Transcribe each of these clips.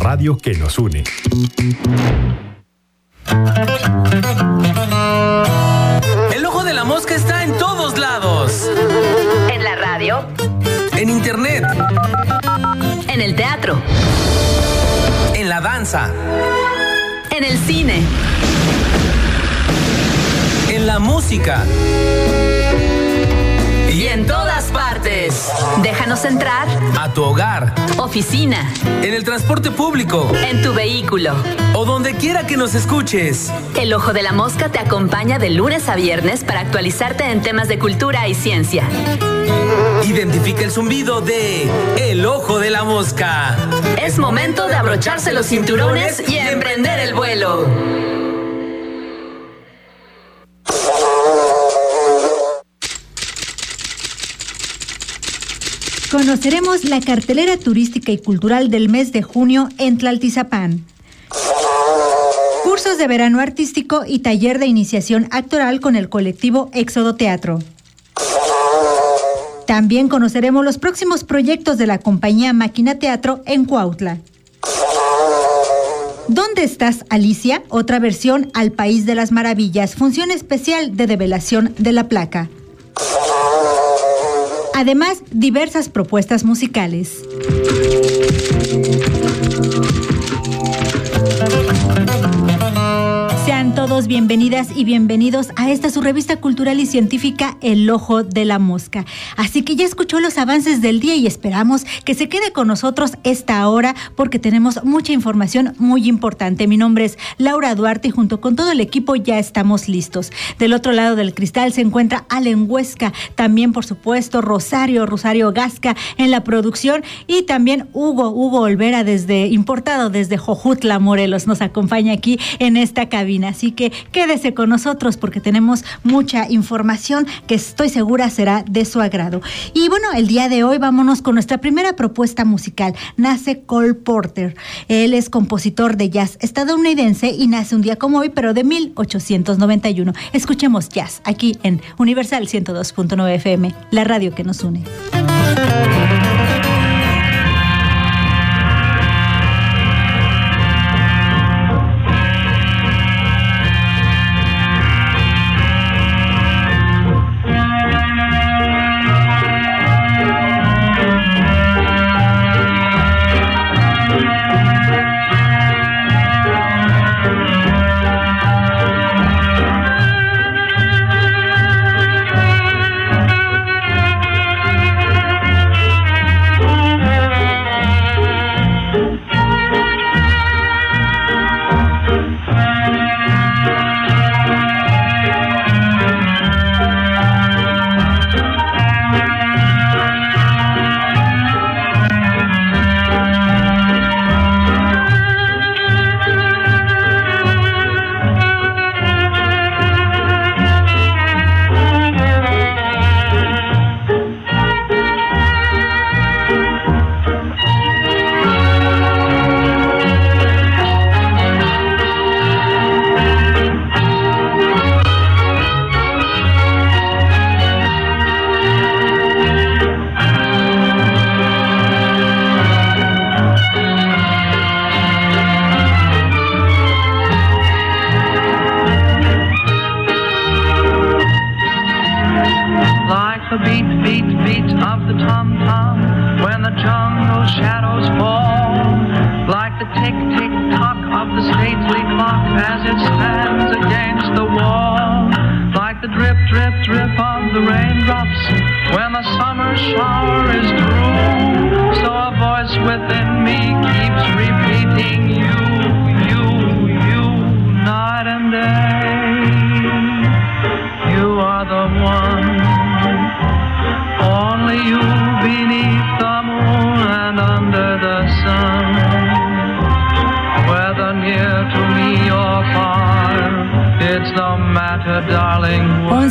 radio que nos une. El ojo de la mosca está en todos lados. En la radio. En internet. En el teatro. En la danza. En el cine. En la música. Y en todas partes. Déjanos entrar. A tu hogar. Oficina. En el transporte público. En tu vehículo. O donde quiera que nos escuches. El Ojo de la Mosca te acompaña de lunes a viernes para actualizarte en temas de cultura y ciencia. Identifica el zumbido de El Ojo de la Mosca. Es momento de abrocharse los cinturones y emprender el vuelo. Conoceremos la cartelera turística y cultural del mes de junio en Tlaltizapán. Cursos de verano artístico y taller de iniciación actoral con el colectivo Éxodo Teatro. También conoceremos los próximos proyectos de la compañía Máquina Teatro en Cuautla. ¿Dónde estás, Alicia? Otra versión al País de las Maravillas, función especial de develación de la placa. Además, diversas propuestas musicales. Sean todos bienvenidas y bienvenidos a esta su revista cultural y científica El Ojo de la Mosca. Así que ya escuchó los avances del día y esperamos que se quede con nosotros esta hora porque tenemos mucha información muy importante. Mi nombre es Laura Duarte y junto con todo el equipo ya estamos listos. Del otro lado del cristal se encuentra Allen Huesca, también por supuesto Rosario Gasca en la producción y también Hugo Olvera importado desde Jojutla, Morelos, nos acompaña aquí en esta cabina. Así que quédese con nosotros porque tenemos mucha información que estoy segura será de su agrado. Y bueno, el día de hoy vámonos con nuestra primera propuesta musical. Nace Cole Porter. Él es compositor de jazz estadounidense y nace un día como hoy, pero de 1891. Escuchemos jazz aquí en Universal 102.9 FM, la radio que nos une.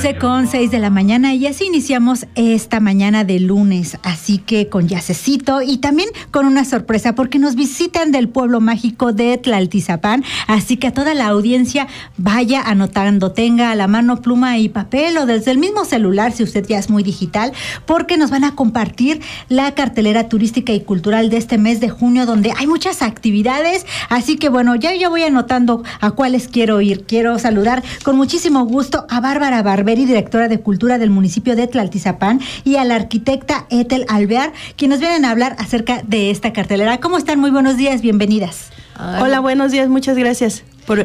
11:06 de la mañana y así iniciamos esta mañana de lunes, así que con yacecito y también con una sorpresa porque nos visitan del pueblo mágico de Tlaltizapán, así que a toda la audiencia vaya anotando, tenga a la mano pluma y papel o desde el mismo celular si usted ya es muy digital, porque nos van a compartir la cartelera turística y cultural de este mes de junio donde hay muchas actividades, así que bueno, ya voy anotando a cuáles quiero ir. Quiero saludar con muchísimo gusto a Bárbara Barberi, directora de Cultura del municipio de Tlaltizapán, y a la arquitecta Ethel Alvear, quienes vienen a hablar acerca de esta cartelera. ¿Cómo están? Muy buenos días, bienvenidas. Hola, buenos días, muchas gracias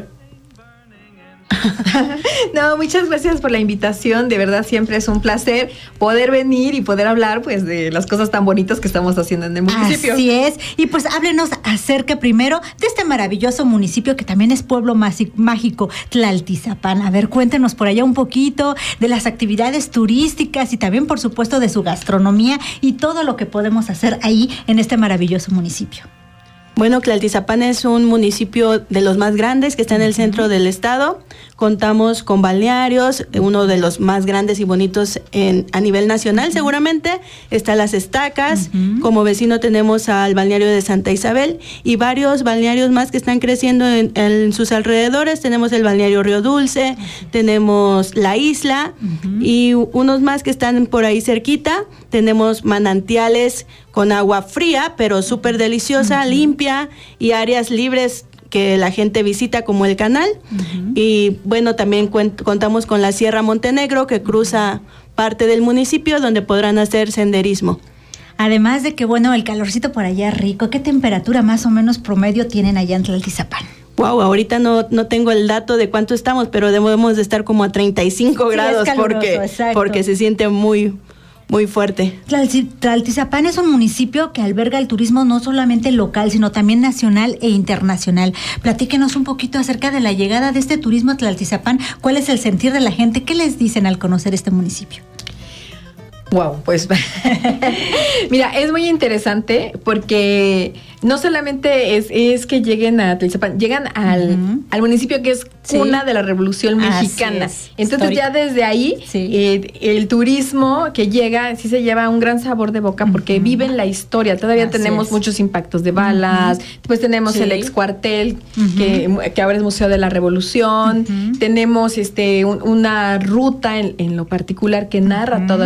No, muchas gracias por la invitación, de verdad siempre es un placer poder venir y poder hablar pues de las cosas tan bonitas que estamos haciendo en el municipio. Así es, y pues háblenos acerca primero de este maravilloso municipio que también es pueblo mágico, Tlaltizapán. A ver, cuéntenos por allá un poquito de las actividades turísticas y también por supuesto de su gastronomía y todo lo que podemos hacer ahí en este maravilloso municipio. Bueno, Tlaltizapán es un municipio de los más grandes que está en el centro del estado. Contamos con balnearios, uno de los más grandes y bonitos a nivel nacional seguramente. Está Las Estacas, como vecino tenemos al balneario de Santa Isabel y varios balnearios más que están creciendo en sus alrededores. Tenemos el balneario Río Dulce, tenemos La Isla y unos más que están por ahí cerquita. Tenemos manantiales con agua fría, pero súper deliciosa, limpia y áreas libres que la gente visita como el canal. Y bueno, también contamos con la Sierra Montenegro que cruza parte del municipio donde podrán hacer senderismo. Además de que bueno, el calorcito por allá es rico. ¿Qué temperatura más o menos promedio tienen allá en Tlaltizapán? Wow, ahorita no tengo el dato de cuánto estamos, pero debemos de estar como a 35 grados porque se siente muy fuerte. Tlaltizapán es un municipio que alberga el turismo no solamente local, sino también nacional e internacional. Platíquenos un poquito acerca de la llegada de este turismo a Tlaltizapán. ¿Cuál es el sentir de la gente? ¿Qué les dicen al conocer este municipio? Wow, pues mira, es muy interesante porque no solamente es que lleguen a Tlaltizapán, llegan al municipio que es cuna de la Revolución Mexicana. Entonces histórico. Ya desde ahí el turismo que llega sí se lleva un gran sabor de boca porque viven la historia. Todavía tenemos muchos impactos de balas, después tenemos el ex cuartel que ahora es Museo de la Revolución, tenemos una ruta en lo particular que narra todos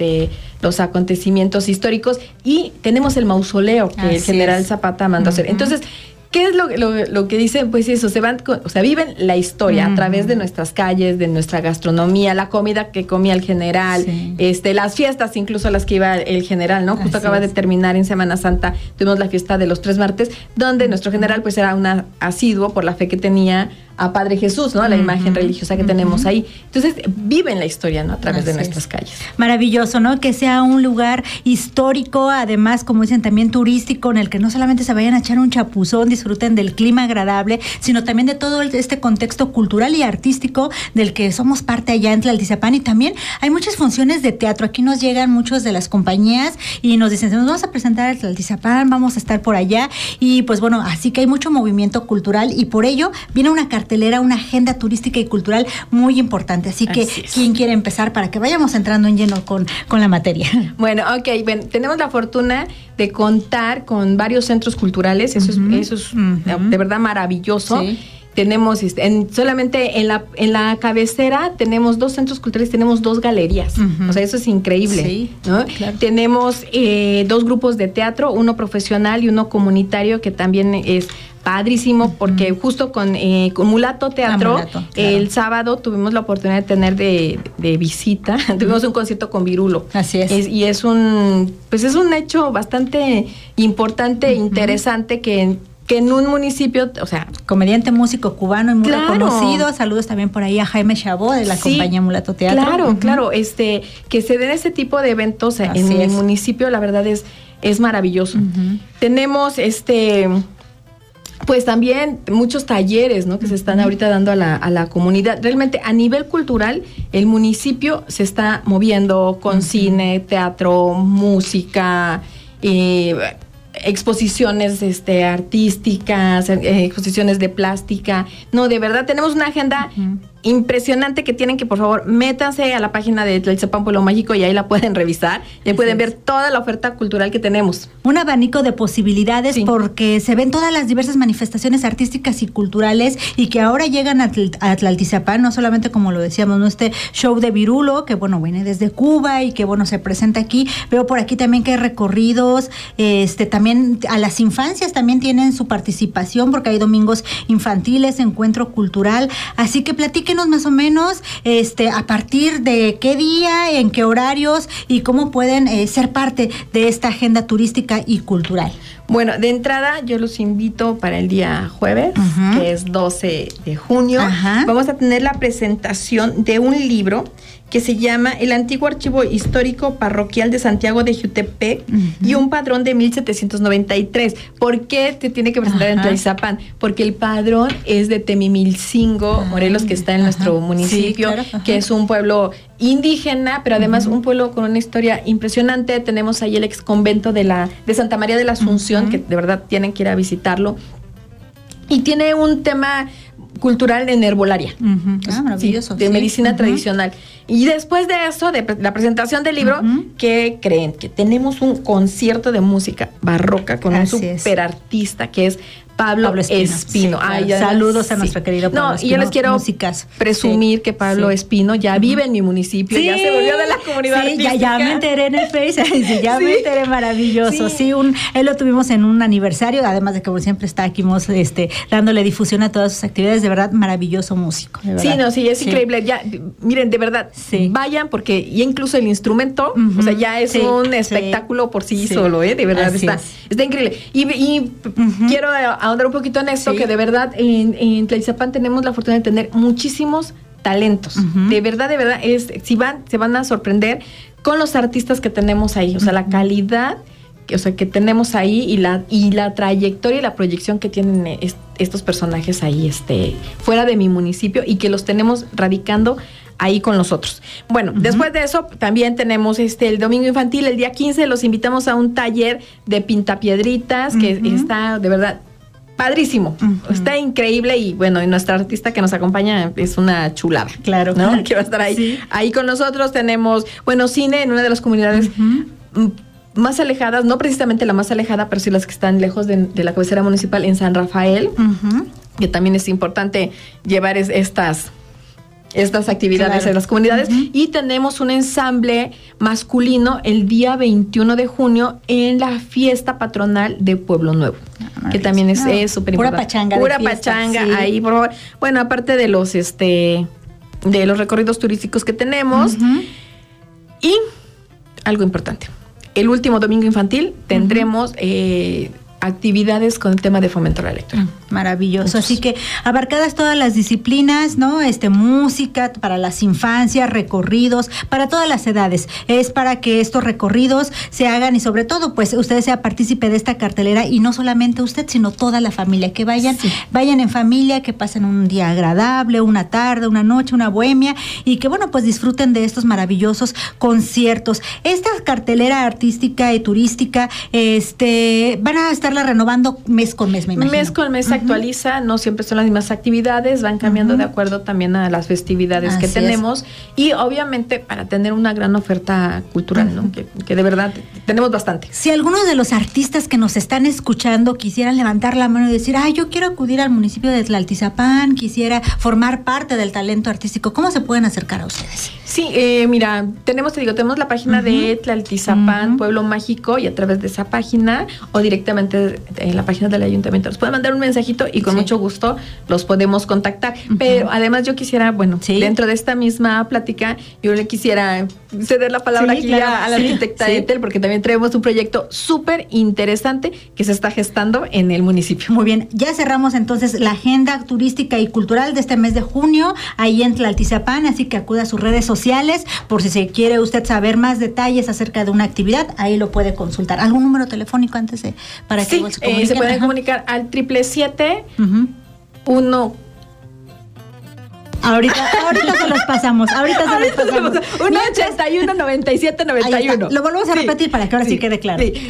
los acontecimientos históricos y tenemos el mausoleo que el general Zapata mandó hacer. Entonces, ¿qué es lo que dicen? Pues eso, viven la historia a través de nuestras calles, de nuestra gastronomía, la comida que comía el general, las fiestas incluso a las que iba el general, ¿no? Justo acaba de terminar en Semana Santa, tuvimos la fiesta de los 3 martes, donde nuestro general pues era un asiduo por la fe que tenía a Padre Jesús, ¿no? La imagen religiosa que tenemos ahí. Entonces, viven la historia, ¿no? A través de nuestras calles. Maravilloso, ¿no? Que sea un lugar histórico, además, como dicen, también turístico, en el que no solamente se vayan a echar un chapuzón, disfruten del clima agradable, sino también de todo este contexto cultural y artístico del que somos parte allá en Tlaltizapán. Y también hay muchas funciones de teatro. Aquí nos llegan muchos de las compañías y nos dicen, nos vamos a presentar a Tlaltizapán, vamos a estar por allá. Y pues bueno, así que hay mucho movimiento cultural y por ello viene una cartelera, una agenda turística y cultural muy importante. Así que, ¿quién quiere empezar para que vayamos entrando en lleno con la materia? Bueno, tenemos la fortuna de contar con varios centros culturales. Eso es de verdad maravilloso. Tenemos solamente en la cabecera tenemos 2 centros culturales, tenemos 2 galerías. O sea, eso es increíble, ¿no? Claro. Tenemos 2 grupos de teatro, uno profesional y uno comunitario, que también es padrísimo porque justo con Mulato Teatro, el sábado tuvimos la oportunidad de tener de visita, tuvimos un concierto con Virulo. Así es. Y es un hecho bastante importante, interesante que en un municipio, o sea... Comediante, músico cubano y muy reconocido. Saludos también por ahí a Jaime Chabot de la compañía Mulato Teatro. Claro. Que se den ese tipo de eventos en el municipio, la verdad es maravilloso. Tenemos pues también muchos talleres, ¿no? Que se están ahorita dando a la comunidad. Realmente a nivel cultural el municipio se está moviendo con cine, teatro, música, exposiciones artísticas, exposiciones de plástica. No, de verdad tenemos una agenda impresionante que tienen que, por favor, métanse a la página de Tlaltizapán Pueblo Mágico y ahí la pueden revisar. Y ahí pueden ver toda la oferta cultural que tenemos. Un abanico de posibilidades, porque se ven todas las diversas manifestaciones artísticas y culturales y que ahora llegan a Tlaltizapán, no solamente como lo decíamos, ¿no? Este show de Virulo, que bueno, viene desde Cuba y que bueno, se presenta aquí. Veo por aquí también que hay recorridos, también a las infancias también tienen su participación porque hay domingos infantiles, encuentro cultural, así que platíquenos más o menos a partir de qué día, en qué horarios y cómo pueden ser parte de esta agenda turística y cultural. Bueno, de entrada yo los invito para el día jueves, que es 12 de junio. Vamos a tener la presentación de un libro que se llama El Antiguo Archivo Histórico Parroquial de Santiago de Jiutepec y un padrón de 1793. ¿Por qué te tiene que presentar en Tlaltizapán? Porque el padrón es de Temimilcingo, Morelos, que está en nuestro municipio, que es un pueblo indígena, pero además un pueblo con una historia impresionante. Tenemos ahí el ex convento de Santa María de la Asunción, que de verdad tienen que ir a visitarlo. Y tiene un tema cultural en herbolaria, maravilloso, de medicina tradicional. Y después de eso, de la presentación del libro, ¿qué creen? Que tenemos un concierto de música barroca con un super artista que es Pablo Espino. Ay, saludos a nuestro querido Pablo Espino. Y yo les quiero presumir que Pablo Espino ya vive en mi municipio, ya se volvió de la comunidad artística. Ya me enteré en el Face, me enteré, maravilloso. Él lo tuvimos en un aniversario, además de que siempre está aquí dándole difusión a todas sus actividades, de verdad, maravilloso músico. Es increíble. Ya, miren, de verdad, vayan, porque ya incluso el instrumento, o sea, ya es un espectáculo por sí solo, de verdad, está increíble. Y quiero ahondar un poquito en esto, que de verdad en Tlaltizapán tenemos la fortuna de tener muchísimos talentos. De verdad, se van a sorprender con los artistas que tenemos ahí. O sea, la calidad que tenemos ahí y la trayectoria y la proyección que tienen estos personajes ahí fuera de mi municipio y que los tenemos radicando ahí con nosotros. Bueno, después de eso también tenemos el domingo infantil, el día 15, los invitamos a un taller de pintapiedritas que está de verdad padrísimo, está increíble y bueno, y nuestra artista que nos acompaña es una chulada. Claro, ¿no? Que va a estar ahí. Ahí con nosotros tenemos, cine en una de las comunidades más alejadas, no precisamente la más alejada, pero sí las que están lejos de la cabecera municipal, en San Rafael, que también es importante llevar estas actividades en las comunidades. Y tenemos un ensamble masculino el día 21 de junio en la fiesta patronal de Pueblo Nuevo, que también es súper importante. Pura pachanga ahí, por favor. Bueno, aparte de los recorridos turísticos que tenemos. Y algo importante, el último domingo infantil tendremos actividades con el tema de fomento a la lectura. Maravilloso. Así que abarcadas todas las disciplinas, ¿no? Música para las infancias, recorridos, para todas las edades. Es para que estos recorridos se hagan y sobre todo, pues, usted sea partícipe de esta cartelera y no solamente usted, sino toda la familia. Que vayan en familia, que pasen un día agradable, una tarde, una noche, una bohemia y que, bueno, pues disfruten de estos maravillosos conciertos. Esta cartelera artística y turística, van a estarla renovando mes con mes, me imagino. Mes con mes actualiza, no siempre son las mismas actividades, van cambiando de acuerdo también a las festividades que tenemos y obviamente para tener una gran oferta cultural, ¿no? Que de verdad tenemos bastante. Si algunos de los artistas que nos están escuchando quisieran levantar la mano y decir, yo quiero acudir al municipio de Tlaltizapán, quisiera formar parte del talento artístico, ¿cómo se pueden acercar a ustedes? Sí, mira, tenemos la página de Tlaltizapán Pueblo Mágico y a través de esa página o directamente en la página del ayuntamiento nos pueden mandar un mensajito y con mucho gusto los podemos contactar. Pero además yo quisiera, dentro de esta misma plática, yo le quisiera ceder la palabra aquí a la arquitecta Ethel, porque también traemos un proyecto súper interesante que se está gestando en el municipio. Muy bien, ya cerramos entonces la agenda turística y cultural de este mes de junio, ahí en Tlaltizapán, así que acuda a sus redes sociales, por si se quiere usted saber más detalles acerca de una actividad, ahí lo puede consultar. ¿Algún número telefónico antes para que se comuniquen? Se pueden comunicar al 777 1 Ahorita se los pasamos. 181-97-91. Lo volvemos a repetir para que ahora sí quede claro. Sí.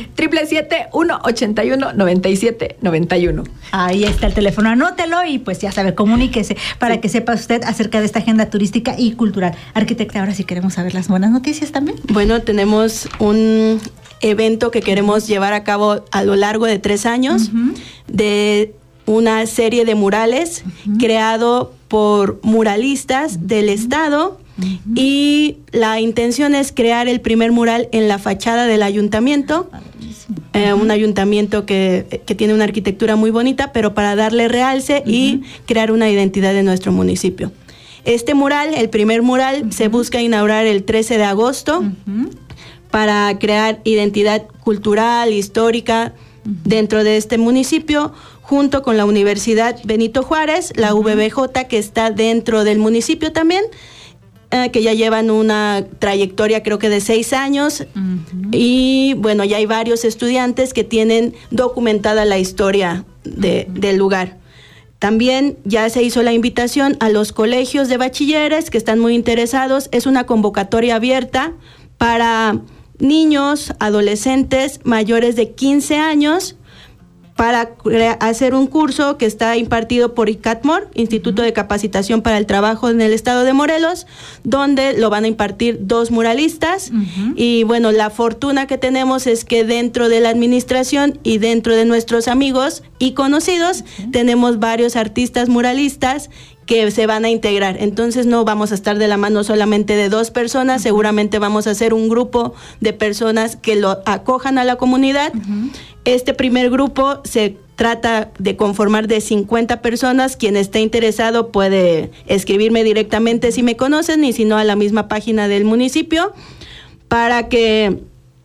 777-181-97-91. Ahí está el teléfono, anótelo y pues ya sabe, comuníquese para que sepa usted acerca de esta agenda turística y cultural. Arquitecta, ahora sí queremos saber las buenas noticias también. Bueno, tenemos un evento que queremos llevar a cabo a lo largo de 3 años, de una serie de murales creado por muralistas del estado, y la intención es crear el primer mural en la fachada del ayuntamiento, un ayuntamiento que tiene una arquitectura muy bonita, pero para darle realce y crear una identidad de nuestro municipio. Este mural, el primer mural, se busca inaugurar el 13 de agosto para crear identidad cultural, histórica dentro de este municipio, junto con la Universidad Benito Juárez, la VBJ, que está dentro del municipio también, que ya llevan una trayectoria creo que de 6 años, y bueno, ya hay varios estudiantes que tienen documentada la historia del lugar. También ya se hizo la invitación a los colegios de bachilleres que están muy interesados. Es una convocatoria abierta para niños, adolescentes mayores de 15 años, para hacer un curso que está impartido por ICATMOR, Instituto de Capacitación para el Trabajo en el Estado de Morelos, donde lo van a impartir 2 muralistas. Y bueno, la fortuna que tenemos es que dentro de la administración y dentro de nuestros amigos y conocidos, tenemos varios artistas muralistas que se van a integrar. Entonces no vamos a estar de la mano solamente de 2 personas, seguramente vamos a hacer un grupo de personas que lo acojan a la comunidad. Este primer grupo se trata de conformar de 50 personas. Quien esté interesado puede escribirme directamente si me conocen, y si no a la misma página del municipio, para que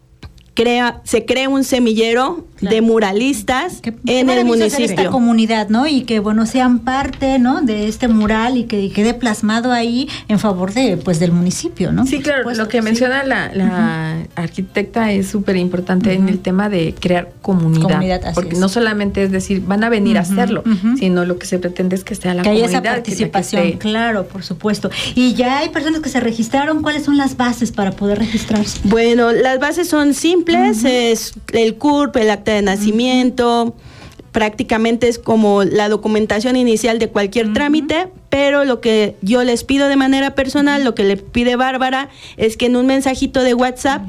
se cree un semillero de muralistas en el municipio. Esta comunidad, ¿no? Y que, bueno, sean parte, ¿no?, de este mural y que quede plasmado ahí en favor de, pues, del municipio, ¿no? Sí, claro, lo que menciona la arquitecta es súper importante en el tema de crear comunidad, porque no solamente es decir, van a venir a hacerlo, sino lo que se pretende es que sea la comunidad. Que haya esa participación, claro, por supuesto. Y ya hay personas que se registraron. ¿Cuáles son las bases para poder registrarse? Bueno, las bases son simples, es el CURP, el acta de nacimiento, prácticamente es como la documentación inicial de cualquier trámite, pero lo que yo les pido de manera personal, lo que le pide Bárbara, es que en un mensajito de WhatsApp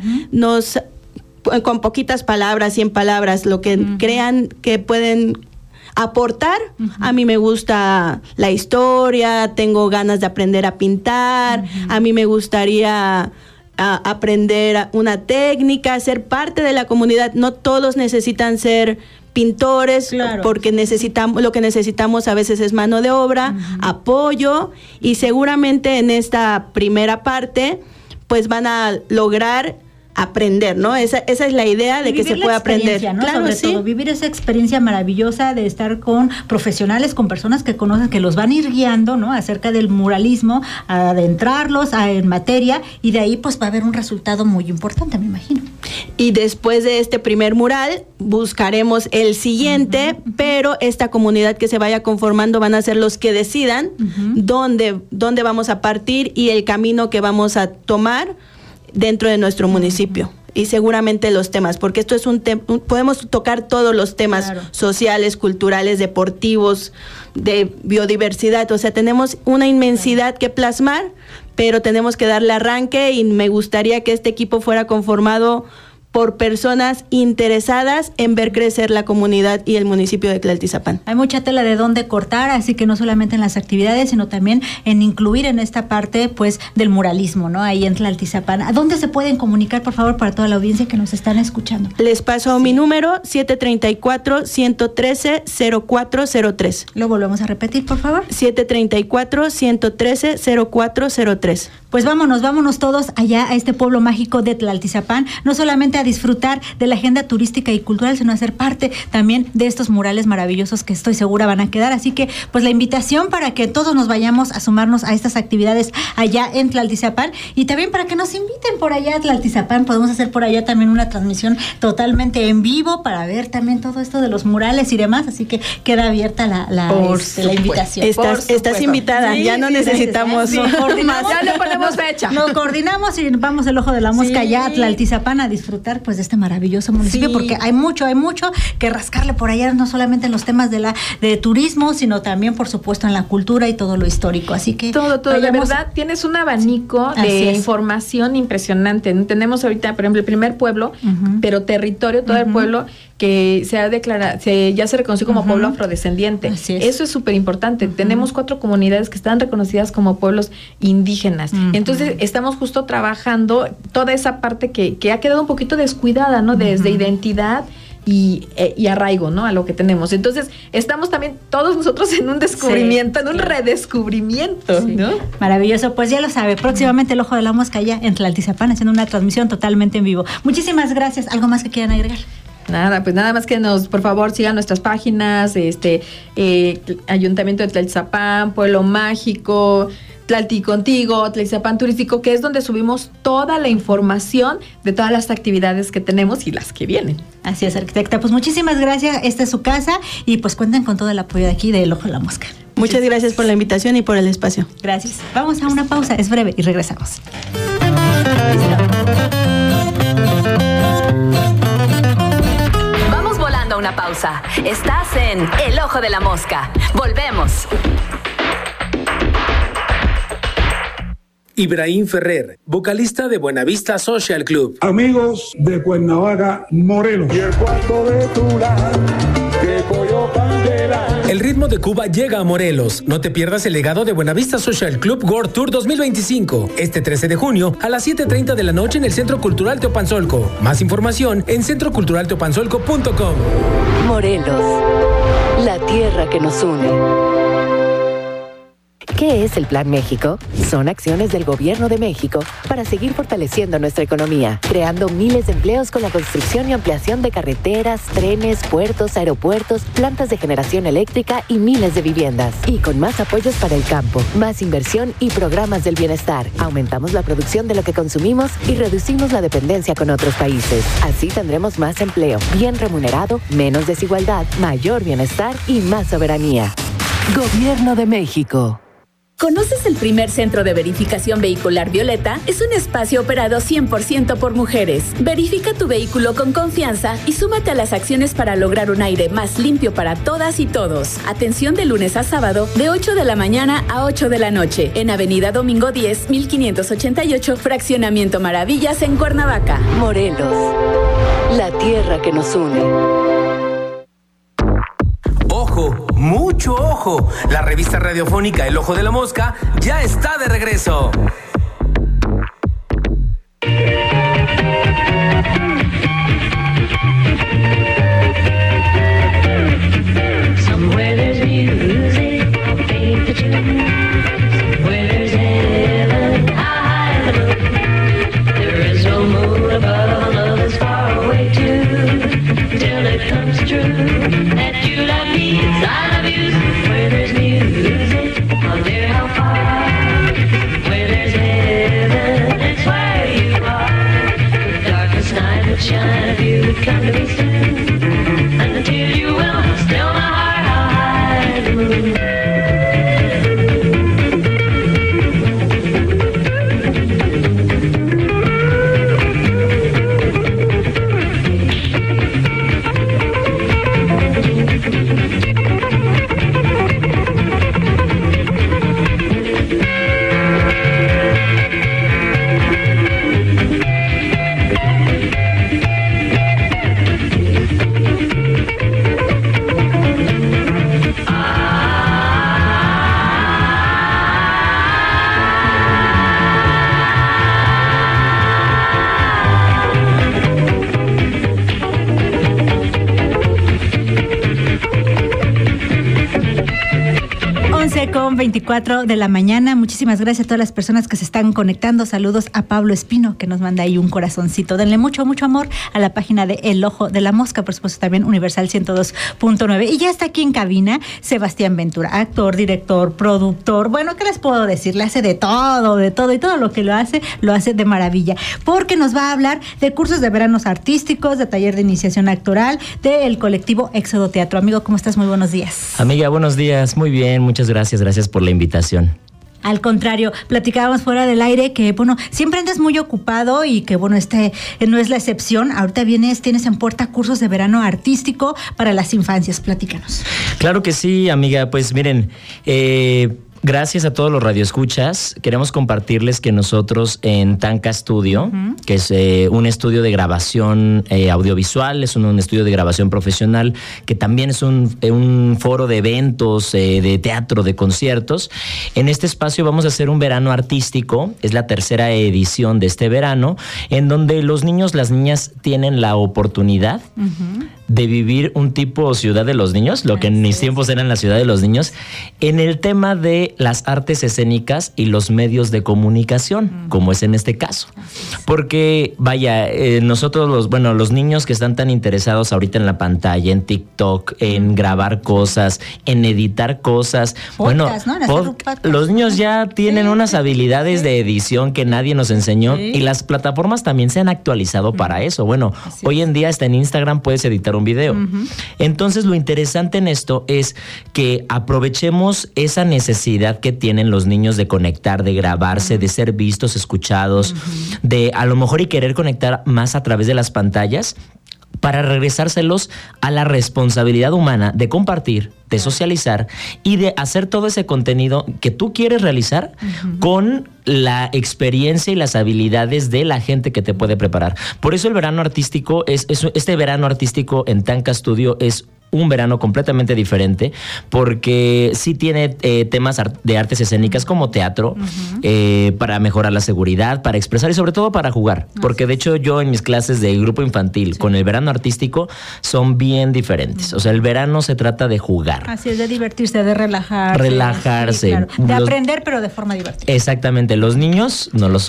con poquitas palabras, 100 palabras, lo que crean que pueden aportar. A mí me gusta la historia, tengo ganas de aprender a pintar, a mí me gustaría aprender una técnica, ser parte de la comunidad. No todos necesitan ser pintores, porque lo que necesitamos a veces es mano de obra, apoyo, y seguramente en esta primera parte pues van a lograr aprender, ¿no? Esa es la idea de que se pueda aprender, ¿no? Claro, sobre todo vivir esa experiencia maravillosa de estar con profesionales, con personas que conocen, que los van a ir guiando, ¿no?, acerca del muralismo, a adentrarlos en materia, y de ahí pues va a haber un resultado muy importante, me imagino. Y después de este primer mural buscaremos el siguiente, pero esta comunidad que se vaya conformando van a ser los que decidan dónde vamos a partir y el camino que vamos a tomar dentro de nuestro municipio. Y seguramente los temas, porque esto es podemos tocar todos los temas sociales, culturales, deportivos, de biodiversidad. O sea, tenemos una inmensidad que plasmar, pero tenemos que darle arranque, y me gustaría que este equipo fuera conformado por personas interesadas en ver crecer la comunidad y el municipio de Tlaltizapán. Hay mucha tela de dónde cortar, así que no solamente en las actividades, sino también en incluir en esta parte, pues, del muralismo, ¿no?, ahí en Tlaltizapán. ¿A dónde se pueden comunicar, por favor, para toda la audiencia que nos están escuchando? Les paso mi número, 734-113-0403. Lo volvemos a repetir, por favor. 734-113-0403. Pues vámonos todos allá a este pueblo mágico de Tlaltizapán, no solamente a disfrutar de la agenda turística y cultural, sino a ser parte también de estos murales maravillosos que estoy segura van a quedar. Así que, pues la invitación para que todos nos vayamos a sumarnos a estas actividades allá en Tlaltizapán, y también para que nos inviten por allá a Tlaltizapán. Podemos hacer por allá también una transmisión totalmente en vivo para ver también todo esto de los murales y demás. Así que queda abierta la invitación. Estás invitada, sí, ya no necesitamos más. Ya le ponemos fecha. Nos coordinamos y vamos el Ojo de la Mosca ya a Tlaltizapán a disfrutar pues de este maravilloso municipio, porque hay mucho que rascarle por allá, no solamente en los temas de turismo, sino también, por supuesto, en la cultura y todo lo histórico. Así que todo, de verdad, tienes un abanico de información impresionante. Tenemos ahorita, por ejemplo, el primer pueblo, pero territorio, todo el pueblo que se ha declarado, ya se reconoció como pueblo afrodescendiente. Eso es súper importante. Tenemos 4 comunidades que están reconocidas como pueblos indígenas. Entonces, estamos justo trabajando toda esa parte que ha quedado un poquito descuidada, ¿no? Desde identidad y arraigo, ¿no? A lo que tenemos. Entonces, estamos también todos nosotros en un descubrimiento, en un redescubrimiento, ¿no? Maravilloso. Pues ya lo sabe, próximamente el Ojo de la Mosca ya en Tlaltizapán, haciendo una transmisión totalmente en vivo. Muchísimas gracias. ¿Algo más que quieran agregar? Nada, pues nada más que por favor, sigan nuestras páginas, Ayuntamiento de Tlaltizapán, Pueblo Mágico, Tlalticontigo, Tlaltizapán Turístico, que es donde subimos toda la información de todas las actividades que tenemos y las que vienen. Así es, arquitecta. Pues muchísimas gracias. Esta es su casa y pues cuenten con todo el apoyo de aquí del Ojo de la Mosca. Muchas gracias por la invitación y por el espacio. Gracias. Vamos a una pausa, es breve y regresamos. Vamos volando a una pausa. Estás en El Ojo de la Mosca. Volvemos. Ibrahim Ferrer, vocalista de Buenavista Social Club. Amigos de Cuernavaca, Morelos. Y el cuarto de Tula, que Coyoacán de la... El ritmo de Cuba llega a Morelos. No te pierdas el legado de Buenavista Social Club World Tour 2025. Este 13 de junio a las 7:30 de la noche en el Centro Cultural Teopanzolco. Más información en centroculturalteopanzolco.com. Morelos, la tierra que nos une. ¿Qué es el Plan México? Son acciones del Gobierno de México para seguir fortaleciendo nuestra economía, creando miles de empleos con la construcción y ampliación de carreteras, trenes, puertos, aeropuertos, plantas de generación eléctrica y miles de viviendas. Y con más apoyos para el campo, más inversión y programas del bienestar. Aumentamos la producción de lo que consumimos y reducimos la dependencia con otros países. Así tendremos más empleo, bien remunerado, menos desigualdad, mayor bienestar y más soberanía. Gobierno de México. ¿Conoces el primer centro de verificación vehicular Violeta? Es un espacio operado 100% por mujeres. Verifica tu vehículo con confianza y súmate a las acciones para lograr un aire más limpio para todas y todos. Atención de lunes a sábado, de 8 de la mañana a 8 de la noche, en Avenida Domingo 10, 1588, Fraccionamiento Maravillas, en Cuernavaca. Morelos, la tierra que nos une. ¡Ojo! ¡Mucho ojo! La revista radiofónica El Ojo de la Mosca ya está de regreso. 11:24 de la mañana. Muchísimas gracias a todas las personas que se están conectando. Saludos a Pablo Espino, que nos manda ahí un corazoncito. Denle mucho, mucho amor a la página de El Ojo de la Mosca, por supuesto también Universal 102.9. Y ya está aquí en cabina Sebastián Ventura, actor, director, productor. Bueno, ¿qué les puedo decir? Le hace de todo, y todo lo que lo hace de maravilla. Porque nos va a hablar de cursos de veranos artísticos, de taller de iniciación actoral, del colectivo Éxodo Teatro. Amigo, ¿cómo estás? Muy buenos días. Amiga, buenos días. Muy bien, muchas gracias por la invitación. Al contrario, platicábamos fuera del aire que, bueno, siempre andas muy ocupado y que, bueno, no es la excepción. Ahorita tienes en puerta cursos de verano artístico para las infancias. Platícanos. Claro que sí, amiga. Pues miren, gracias a todos los radioescuchas. Queremos compartirles que nosotros en Tanka Studio, que es un estudio de grabación audiovisual, es un estudio de grabación profesional, que también es un foro de eventos, de teatro, de conciertos. En este espacio vamos a hacer un verano artístico. Es la tercera edición de este verano, en donde los niños, las niñas tienen la oportunidad de vivir un tipo ciudad de los niños, lo que en mis tiempos eran la ciudad de los niños, en el tema de las artes escénicas y los medios de comunicación, como es en este caso. Porque, vaya, nosotros los niños que están tan interesados ahorita en la pantalla, en TikTok, en grabar cosas, en editar cosas, podcast, los niños ya tienen unas habilidades de edición que nadie nos enseñó, y las plataformas también se han actualizado para eso. Bueno, hoy en día hasta en Instagram puedes editar un video. Entonces, lo interesante en esto es que aprovechemos esa necesidad que tienen los niños de conectar, de grabarse, de ser vistos, escuchados, de a lo mejor y querer conectar más a través de las pantallas, para regresárselos a la responsabilidad humana de compartir, de socializar y de hacer todo ese contenido que tú quieres realizar con la experiencia y las habilidades de la gente que te puede preparar. Por eso el verano artístico este verano artístico en Tanka Studio es un verano completamente diferente, porque sí tiene temas de artes escénicas como teatro, para mejorar la seguridad, para expresar y sobre todo para jugar. Porque de hecho yo en mis clases de grupo infantil con el verano artístico son bien diferentes. O sea, el verano se trata de jugar. Así es, de divertirse, de relajarse. Sí, claro. De aprender, pero de forma divertida. Exactamente. Los niños no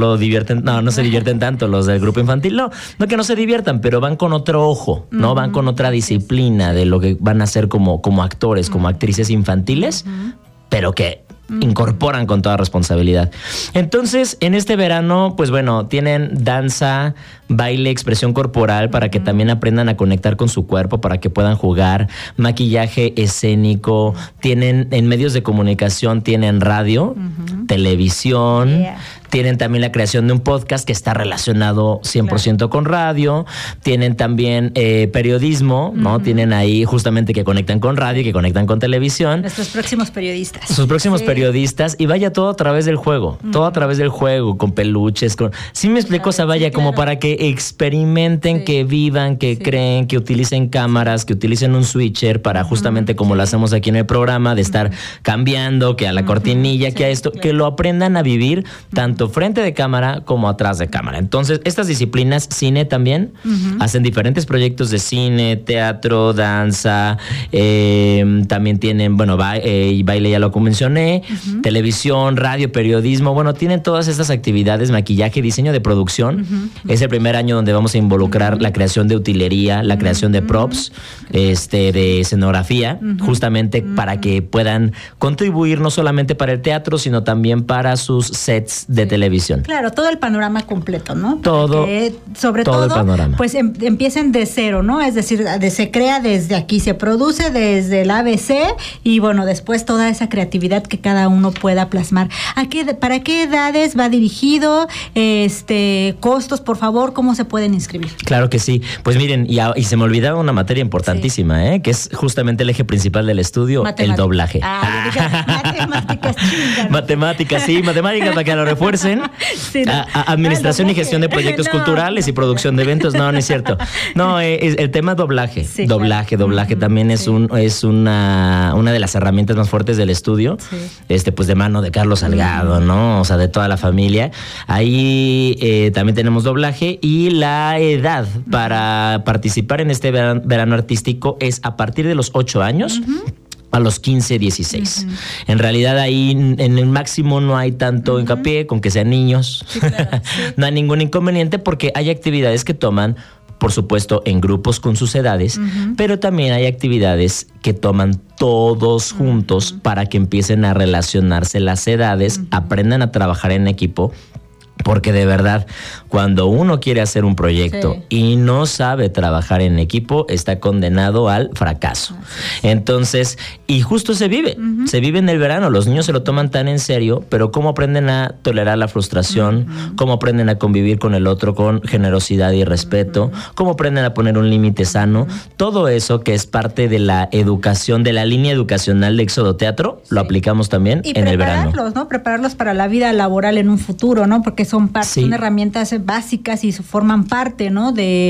se divierten tanto, los del grupo infantil. No que no se diviertan, pero van con otro ojo, ¿no? Van con otra disciplina de lo que van a hacer como actores, como actrices infantiles, pero que incorporan con toda responsabilidad. Entonces, en este verano, pues bueno, tienen danza, baile, expresión corporal, para que también aprendan a conectar con su cuerpo, para que puedan jugar, maquillaje escénico, tienen en medios de comunicación, tienen radio, televisión, tienen también la creación de un podcast que está relacionado 100% con radio, tienen también periodismo, ¿no? Tienen ahí justamente que conectan con radio y que conectan con televisión. Nuestros próximos periodistas. Sus próximos periodistas, y vaya todo a través del juego, todo a través del juego, con peluches, ¿sí me explico? O sea, vaya, como para que experimenten, que vivan, que creen, que utilicen cámaras, que utilicen un switcher para justamente como lo hacemos aquí en el programa, de estar cambiando, que a la cortinilla, que a esto, que lo aprendan a vivir tanto frente de cámara como atrás de cámara. Entonces, estas disciplinas, cine también, hacen diferentes proyectos de cine, teatro, danza, también tienen, baile ya lo mencioné, televisión, radio, periodismo, bueno, tienen todas estas actividades, maquillaje, diseño de producción. Es el primer año donde vamos a involucrar la creación de utilería, la creación de props, de escenografía, justamente para que puedan contribuir no solamente para el teatro, sino también para sus sets de televisión. Claro, todo el panorama completo, ¿no? Todo el panorama. Pues empiecen de cero, ¿no? Es decir, se crea desde aquí, se produce desde el ABC y bueno, después toda esa creatividad que cada uno pueda plasmar. ¿Para qué edades va dirigido? Costos, por favor, ¿cómo se pueden inscribir? Claro que sí. Pues miren, y se me olvidaba una materia importantísima, que es justamente el eje principal del estudio, el doblaje. Matemáticas, para que lo refuercen. Administración y gestión de proyectos culturales y producción de eventos. No es cierto. No, el tema doblaje. Sí, doblaje también es una de las herramientas más fuertes del estudio. Pues de mano de Carlos Salgado, ¿no? O sea, de toda la familia. Ahí también tenemos doblaje, y la edad para participar en este verano artístico es a partir de los 8 años. a los 15, 16. En realidad ahí en el máximo no hay tanto hincapié con que sean niños. Sí, claro, sí. No hay ningún inconveniente porque hay actividades que toman, por supuesto, en grupos con sus edades, pero también hay actividades que toman todos juntos para que empiecen a relacionarse las edades, aprendan a trabajar en equipo. Porque de verdad, cuando uno quiere hacer un proyecto y no sabe trabajar en equipo, está condenado al fracaso. Entonces, y justo se vive en el verano. Los niños se lo toman tan en serio, pero cómo aprenden a tolerar la frustración, cómo aprenden a convivir con el otro con generosidad y respeto, cómo aprenden a poner un límite sano. Todo eso que es parte de la educación, de la línea educacional de Éxodo Teatro, lo aplicamos también en el verano. ¿No? Prepararlos para la vida laboral en un futuro, ¿no? Porque son herramientas básicas y forman parte, ¿no?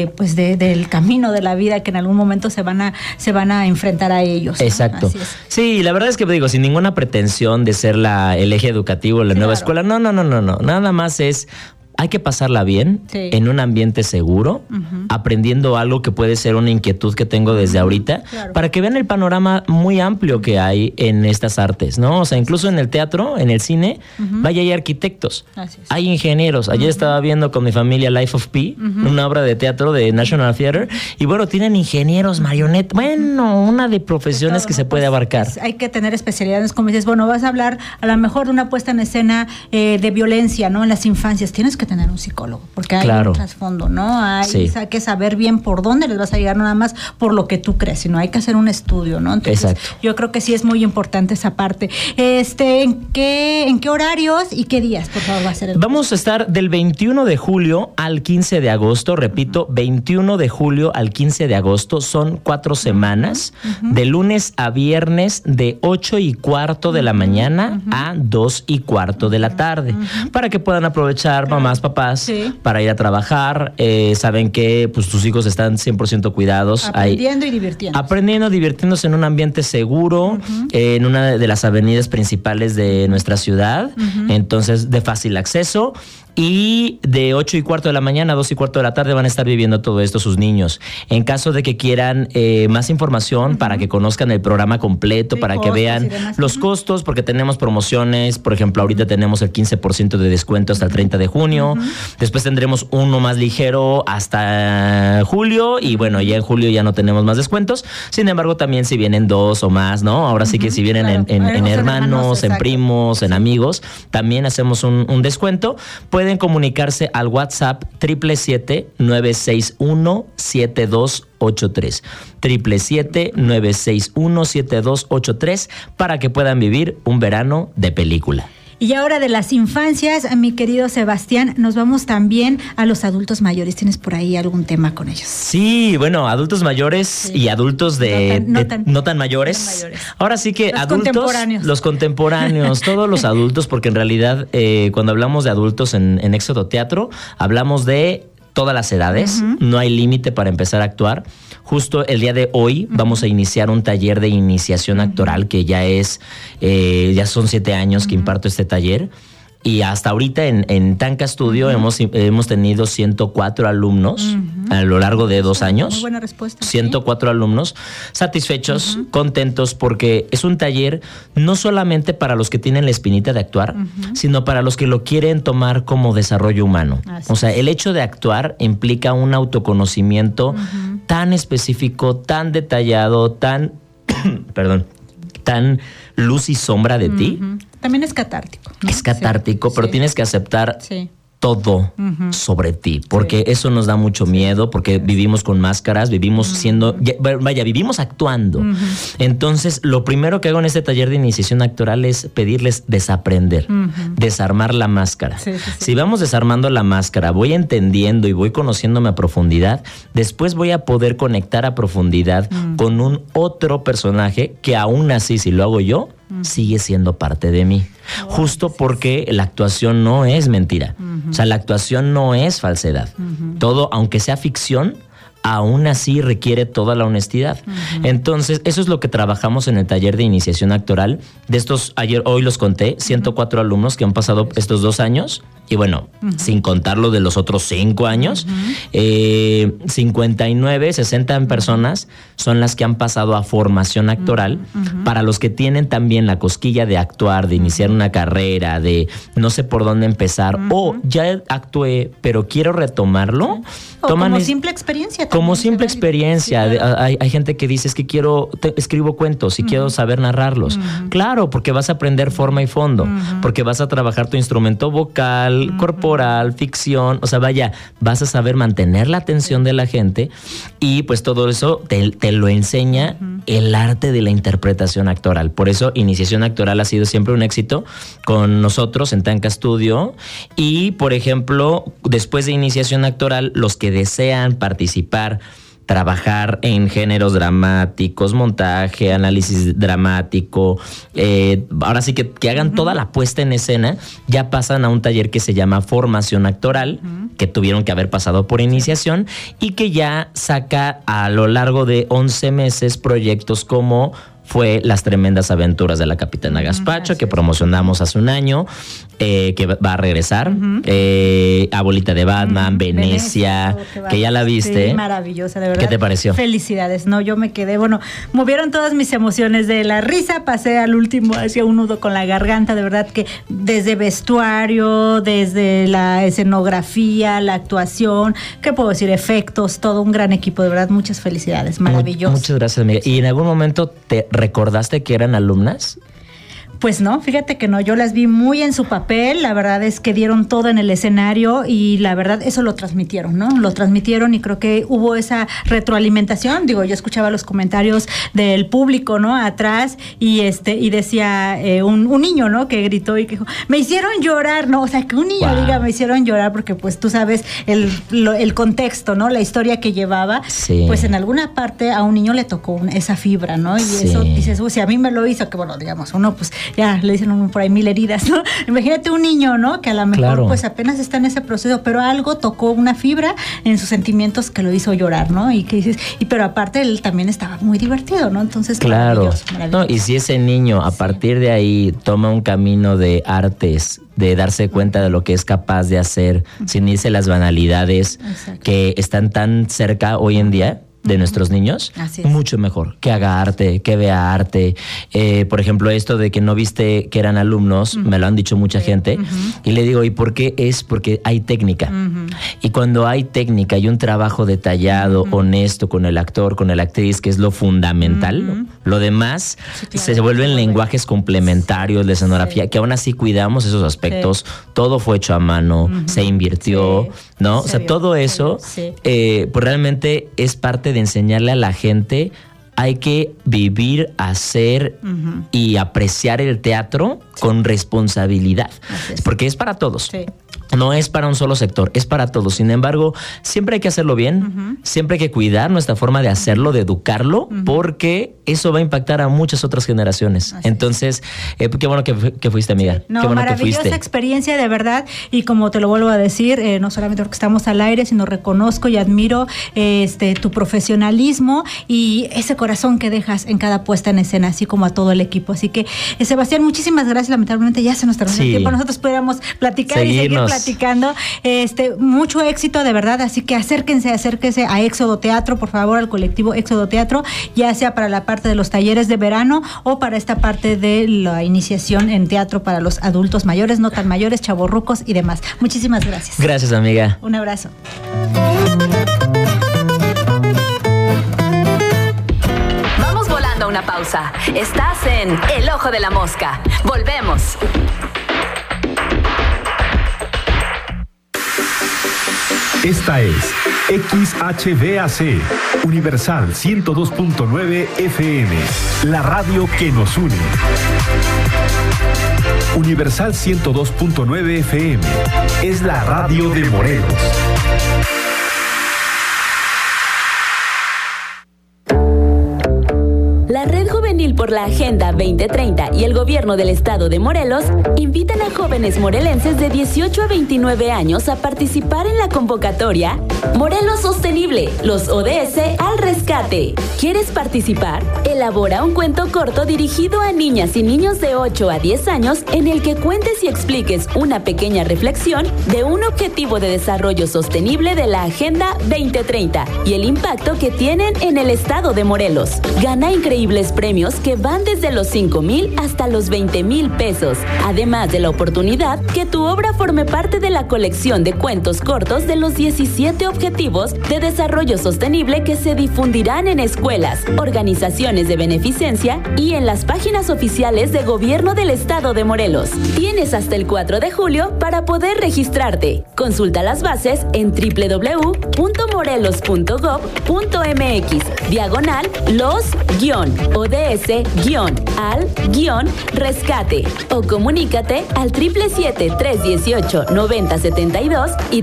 Del camino de la vida que en algún momento se van a enfrentar a ellos, ¿no? Exacto. Sí, la verdad es que digo, sin ninguna pretensión de ser el eje educativo de la nueva escuela, no. Nada más es hay que pasarla bien en un ambiente seguro, aprendiendo algo que puede ser una inquietud que tengo desde ahorita, para que vean el panorama muy amplio que hay en estas artes, ¿no? O sea, incluso en el teatro, en el cine, vaya, hay arquitectos, hay ingenieros. Ayer estaba viendo con mi familia Life of Pi, una obra de teatro de National Theatre, y bueno, tienen ingenieros, marionetas, bueno, una de profesiones que se puede abarcar. Hay que tener especialidades, como dices, bueno, vas a hablar a lo mejor de una puesta en escena de violencia, ¿no? En las infancias, tienes que tener un psicólogo, porque hay un trasfondo, ¿no? Hay que saber bien por dónde les vas a llegar, no nada más por lo que tú crees, sino hay que hacer un estudio, ¿no? Entonces, yo creo que sí es muy importante esa parte. ¿En qué horarios y qué días, por favor, va a ser Vamos a estar del 21 de julio al 15 de agosto, repito, 21 de julio al 15 de agosto, son 4 semanas, de lunes a viernes, de 8:15 de la mañana a 2:15 de la tarde, para que puedan aprovechar mamás, papás, para ir a trabajar. Saben que pues tus hijos están 100% cuidados. Aprendiendo y divirtiéndose. Aprendiendo, divirtiéndose en un ambiente seguro, en una de las avenidas principales de nuestra ciudad, entonces de fácil acceso. Y de 8:15 de la mañana a 2:15 de la tarde van a estar viviendo todo esto sus niños. En caso de que quieran más información para que conozcan el programa completo, para que vean los costos, porque tenemos promociones. Por ejemplo, ahorita tenemos el 15% de descuento hasta el 30 de junio. Después tendremos uno más ligero hasta julio. Y bueno, ya en julio ya no tenemos más descuentos. Sin embargo, también si vienen 2 o más, ¿no? Ahora sí que si vienen en hermanos, en primos, en amigos, también hacemos un descuento. Pueden comunicarse al WhatsApp 777-961-7283. 777-961-7283 para que puedan vivir un verano de película. Y ahora de las infancias, mi querido Sebastián, nos vamos también a los adultos mayores. ¿Tienes por ahí algún tema con ellos? Sí, bueno, adultos mayores y adultos no tan mayores. Ahora sí que los contemporáneos, todos los adultos, porque en realidad cuando hablamos de adultos en Éxodo Teatro, hablamos de todas las edades, no hay límite para empezar a actuar. Justo el día de hoy vamos a iniciar un taller de iniciación actoral que ya son 7 años que imparto este taller. Y hasta ahorita en Tanca Studio hemos tenido 104 alumnos a lo largo de 2 años. Muy buena respuesta. 104 alumnos satisfechos, contentos, porque es un taller no solamente para los que tienen la espinita de actuar, sino para los que lo quieren tomar como desarrollo humano. O sea, el hecho de actuar implica un autoconocimiento tan específico, tan detallado, tan luz y sombra de ti. También es catártico, ¿no? Es catártico, pero tienes que aceptar todo sobre ti, porque eso nos da mucho miedo, porque vivimos con máscaras, vivimos vivimos actuando. Entonces, lo primero que hago en este taller de iniciación actoral es pedirles desaprender, desarmar la máscara. Si vamos desarmando la máscara, voy entendiendo y voy conociéndome a profundidad, después voy a poder conectar a profundidad con un otro personaje que aún así, si lo hago yo, sigue siendo parte de mí. Justo porque la actuación no es mentira. O sea, la actuación no es falsedad. Todo, aunque sea ficción, aún así requiere toda la honestidad. Entonces, eso es lo que trabajamos en el taller de iniciación actoral. De estos, hoy los conté, 104 alumnos que han pasado estos 2 años. Y bueno, sin contarlo de los otros 5 años, 59, 60 personas son las que han pasado a formación actoral. Para los que tienen también la cosquilla de actuar, de iniciar una carrera, de no sé por dónde empezar, o ya actué, pero quiero retomarlo. O como simple experiencia. Como simple experiencia. Sí, claro. Hay gente que dice, es que escribo cuentos y quiero saber narrarlos. Claro, porque vas a aprender forma y fondo, porque vas a trabajar tu instrumento vocal, corporal, ficción, o sea, vaya, vas a saber mantener la atención de la gente y pues todo eso te lo enseña el arte de la interpretación actoral. Por eso Iniciación Actoral ha sido siempre un éxito con nosotros en Tanka Studio y, por ejemplo, después de Iniciación Actoral, los que desean participar, trabajar en géneros dramáticos, montaje, análisis dramático, ahora sí que hagan toda la puesta en escena, ya pasan a un taller que se llama Formación Actoral, que tuvieron que haber pasado por iniciación y que ya saca a lo largo de 11 meses proyectos como fue Las Tremendas Aventuras de la Capitana Gazpacho, que promocionamos hace un año, que va a regresar, Abuelita de Batman, Venecia, que ya la viste. Sí, maravillosa, de verdad. ¿Qué te pareció? Felicidades, no, yo me quedé, movieron todas mis emociones de la risa, pasé al último, hacía un nudo con la garganta, de verdad que desde vestuario, desde la escenografía, la actuación, ¿qué puedo decir? Efectos, todo un gran equipo, de verdad, muchas felicidades, maravilloso. Muchas gracias, amiga. ¿Y en algún momento te recordaste que eran alumnas? Pues no, fíjate que no, yo las vi muy en su papel, la verdad es que dieron todo en el escenario y la verdad eso lo transmitieron, ¿no? Lo transmitieron y creo que hubo esa retroalimentación, digo, yo escuchaba los comentarios del público, ¿no? Atrás y decía un niño, ¿no? Que gritó y que dijo, me hicieron llorar, ¿no? O sea, que un niño diga, me hicieron llorar porque pues tú sabes el contexto, ¿no? La historia que llevaba, pues en alguna parte a un niño le tocó esa fibra, ¿no? Y eso dices, si a mí me lo hizo, que bueno, digamos, uno pues ya le dicen uno por ahí 1000 heridas, ¿no? Imagínate un niño, ¿no? Que a lo mejor pues apenas está en ese proceso, pero algo tocó una fibra en sus sentimientos que lo hizo llorar, ¿no? Y que dices, pero aparte él también estaba muy divertido, ¿no? Entonces, maravilloso. No, y si ese niño a partir de ahí toma un camino de artes, de darse cuenta de lo que es capaz de hacer, sin irse las banalidades que están tan cerca hoy en día de nuestros niños, mucho mejor que haga arte, que vea arte. Por ejemplo, esto de que no viste que eran alumnos, me lo han dicho mucha gente, y le digo, ¿y por qué? Es porque hay técnica. Y cuando hay técnica y un trabajo detallado, honesto con el actor, con la actriz, que es lo fundamental, lo demás se vuelven lenguajes complementarios de escenografía, que aún así cuidamos esos aspectos. Todo fue hecho a mano, se invirtió, ¿no? O sea, todo eso, pues realmente es parte de enseñarle a la gente, hay que vivir, hacer y apreciar el teatro con responsabilidad, porque es para todos. No es para un solo sector, es para todos. Sin embargo, siempre hay que hacerlo bien, siempre hay que cuidar nuestra forma de hacerlo, de educarlo, porque eso va a impactar a muchas otras generaciones. Entonces, qué bueno que fuiste, amiga. No, qué bueno maravillosa que fuiste. Experiencia, de verdad. Y como te lo vuelvo a decir, no solamente porque estamos al aire, sino reconozco y admiro tu profesionalismo y ese corazón que dejas en cada puesta en escena, así como a todo el equipo. Así que, Sebastián, muchísimas gracias. Lamentablemente ya se nos terminó el tiempo. Nosotros pudiéramos platicar y seguir platicando. Mucho éxito, de verdad. Así que acérquense a Éxodo Teatro, por favor, al colectivo Éxodo Teatro, ya sea para la parte de los talleres de verano o para esta parte de la iniciación en teatro para los adultos mayores, no tan mayores, chavorrucos y demás. Muchísimas gracias. Gracias, amiga. Un abrazo. Vamos volando a una pausa. Estás en El Ojo de la Mosca. Volvemos. Esta es XHVAC, Universal 102.9 FM, la radio que nos une. Universal 102.9 FM es la radio de Morelos. La Red Juvenil por la Agenda 2030 y el gobierno del estado de Morelos invitan a jóvenes morelenses de 18 a 29 años a participar en la convocatoria Morelos Sostenible, los ODS al rescate. ¿Quieres participar? Elabora un cuento corto dirigido a niñas y niños de 8 a 10 años en el que cuentes y expliques una pequeña reflexión de un objetivo de desarrollo sostenible de la Agenda 2030 y el impacto que tienen en el estado de Morelos. Gana increíbles premios que van desde los 5,000 hasta los 20,000 pesos, además de la oportunidad que tu obra forme parte de la colección de cuentos cortos de los 17 objetivos de desarrollo sostenible que se difundirán en escuelas, organizaciones de beneficencia y en las páginas oficiales de gobierno del estado de Morelos. Tienes hasta el 4 de julio para poder registrarte. Consulta las bases en www.morelos.gov.mx/los-ODS-al-rescate o comunícate al 777-318-9072 y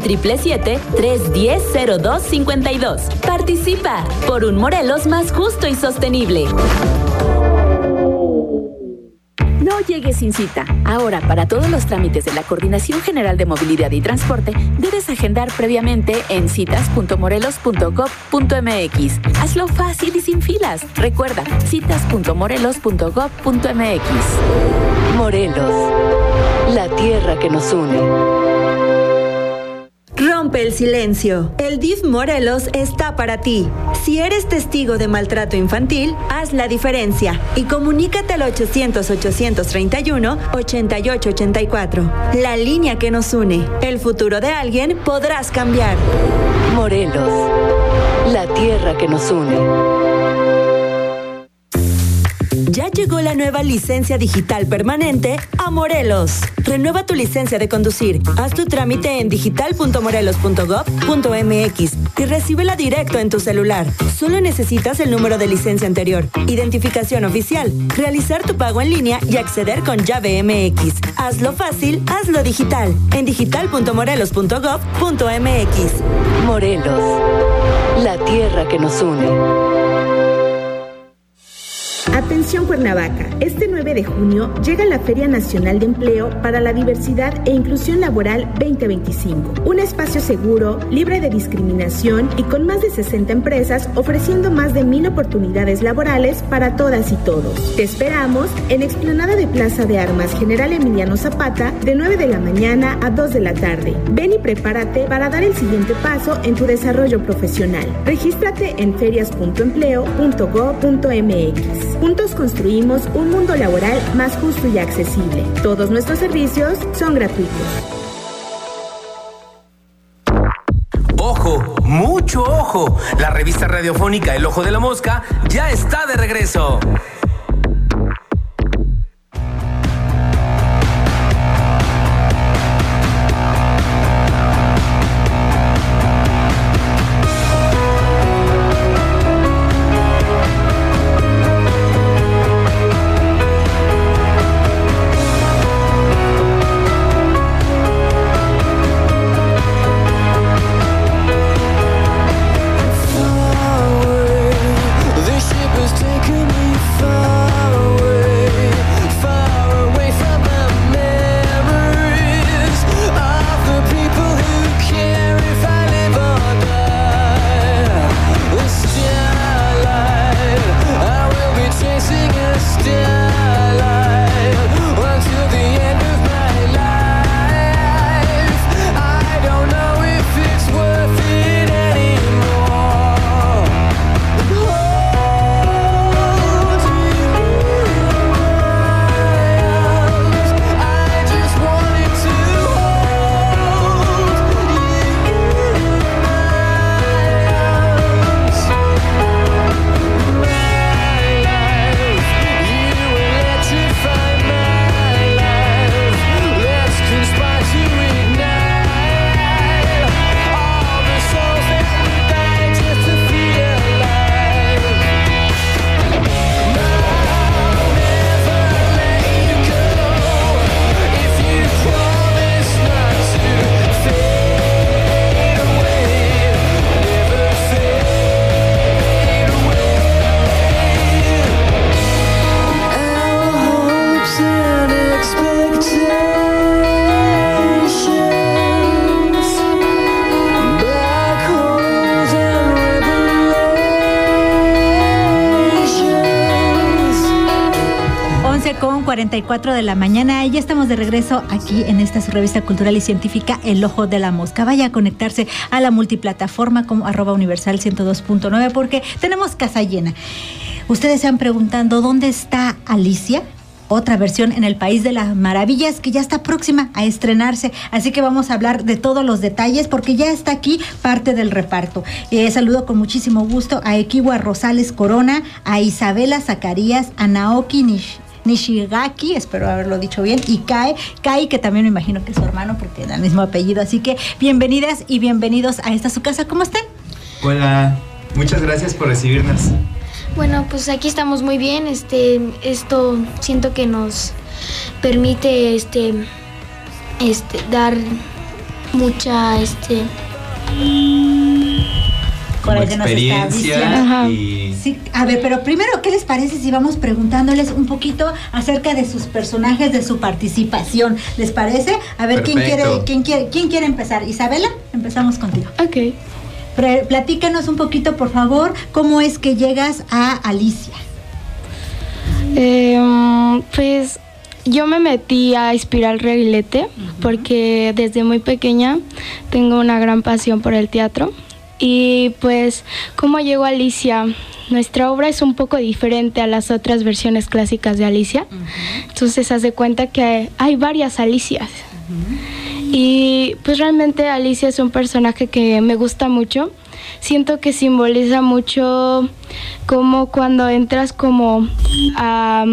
777-310-0252. Participa por un Morelos más justo y sostenible. No llegues sin cita. Ahora, para todos los trámites de la Coordinación General de Movilidad y Transporte, debes agendar previamente en citas.morelos.gov.mx. Hazlo fácil y sin filas. Recuerda, citas.morelos.gov.mx. Morelos, la tierra que nos une. Rompe el silencio. El DIF Morelos está para ti. Si eres testigo de maltrato infantil, haz la diferencia y comunícate al 800-831-8884. La línea que nos une. El futuro de alguien podrás cambiar. Morelos, la tierra que nos une. Ya llegó la nueva licencia digital permanente a Morelos. Renueva tu licencia de conducir. Haz tu trámite en digital.morelos.gov.mx y recíbela directo en tu celular. Solo necesitas el número de licencia anterior, identificación oficial, realizar tu pago en línea y acceder con llave MX. Hazlo fácil, hazlo digital. En digital.morelos.gov.mx. Morelos, la tierra que nos une. Atención Cuernavaca, este 9 de junio llega la Feria Nacional de Empleo para la Diversidad e Inclusión Laboral 2025, un espacio seguro, libre de discriminación y con más de 60 empresas ofreciendo más de 1,000 oportunidades laborales para todas y todos. Te esperamos en Explanada de Plaza de Armas General Emiliano Zapata de 9 de la mañana a 2 de la tarde. Ven y prepárate para dar el siguiente paso en tu desarrollo profesional. Regístrate en ferias.empleo.gov.mx. Juntos construimos un mundo laboral más justo y accesible. Todos nuestros servicios son gratuitos. ¡Ojo! ¡Mucho ojo! La revista radiofónica El Ojo de la Mosca ya está de regreso. Taking me far. 8:44 de la mañana. Ya estamos de regreso aquí en esta su revista cultural y científica, El Ojo de la Mosca. Vaya a conectarse a la multiplataforma como @universal 102.9 porque tenemos casa llena. Ustedes se han preguntando ¿dónde está Alicia? Otra versión en el País de las Maravillas que ya está próxima a estrenarse, así que vamos a hablar de todos los detalles porque ya está aquí parte del reparto. Saludo con muchísimo gusto a Ekiwa Rosales Corona, a Isabela Zacarías, a Naoki Nishigaki, espero haberlo dicho bien, y Kai, que también me imagino que es su hermano porque da el mismo apellido, así que bienvenidas y bienvenidos a esta su casa. ¿Cómo están? Hola, muchas gracias por recibirnos. Bueno, pues aquí estamos muy bien. Esto siento que nos permite dar mucha experiencia y... Sí, a ver, pero primero, ¿qué les parece si vamos preguntándoles un poquito acerca de sus personajes, de su participación? ¿Les parece? A ver, ¿quién quiere empezar? Isabela, empezamos contigo. Ok. Platícanos un poquito, por favor, ¿cómo es que llegas a Alicia? Pues yo me metí a Espiral Reguilete porque desde muy pequeña tengo una gran pasión por el teatro. Y pues, ¿cómo llegó Alicia? Nuestra obra es un poco diferente a las otras versiones clásicas de Alicia. Entonces, haz de cuenta que hay varias Alicias. Y pues realmente Alicia es un personaje que me gusta mucho. Siento que simboliza mucho como cuando entras como a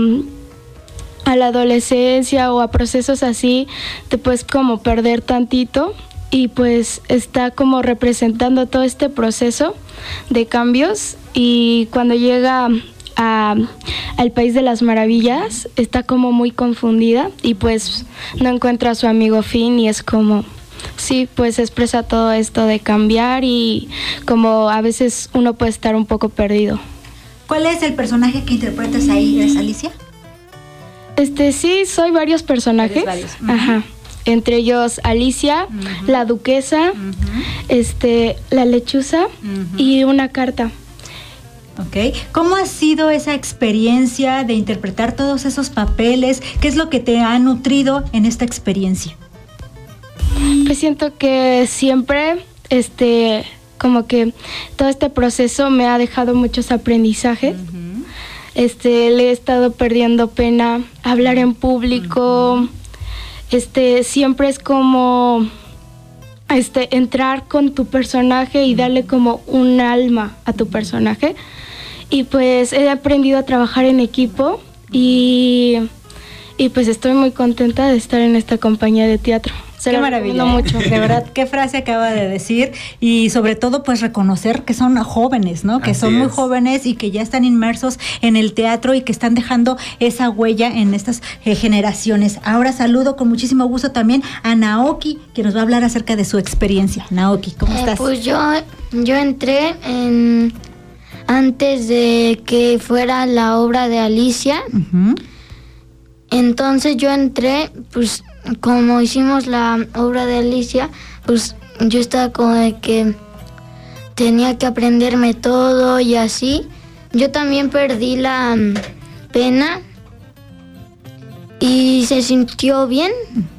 la adolescencia o a procesos así, te puedes como perder tantito. Y pues está como representando todo este proceso de cambios, y cuando llega al País de las Maravillas está como muy confundida y pues no encuentra a su amigo Finn, y es como, sí, pues expresa todo esto de cambiar y como a veces uno puede estar un poco perdido. ¿Cuál es el personaje que interpretas ahí? ¿Es Alicia? Sí, soy varios personajes. Ajá. Entre ellos Alicia, la duquesa, la lechuza y una carta. Ok. ¿Cómo ha sido esa experiencia de interpretar todos esos papeles? ¿Qué es lo que te ha nutrido en esta experiencia? Pues siento que siempre, como que todo este proceso me ha dejado muchos aprendizajes. Le he estado perdiendo pena hablar en público. Siempre es como entrar con tu personaje y darle como un alma a tu personaje. Y pues he aprendido a trabajar en equipo y pues estoy muy contenta de estar en esta compañía de teatro. Qué maravilla, mucho. De verdad, qué frase acaba de decir, y sobre todo pues reconocer que son jóvenes, ¿no? Que son muy jóvenes y que ya están inmersos en el teatro y que están dejando esa huella en estas generaciones. Ahora saludo con muchísimo gusto también a Naoki, que nos va a hablar acerca de su experiencia. Naoki, ¿cómo estás? Pues yo entré antes de que fuera la obra de Alicia. Entonces yo entré, pues como hicimos la obra de Alicia, pues yo estaba como de que tenía que aprenderme todo y así. Yo también perdí la pena y se sintió bien.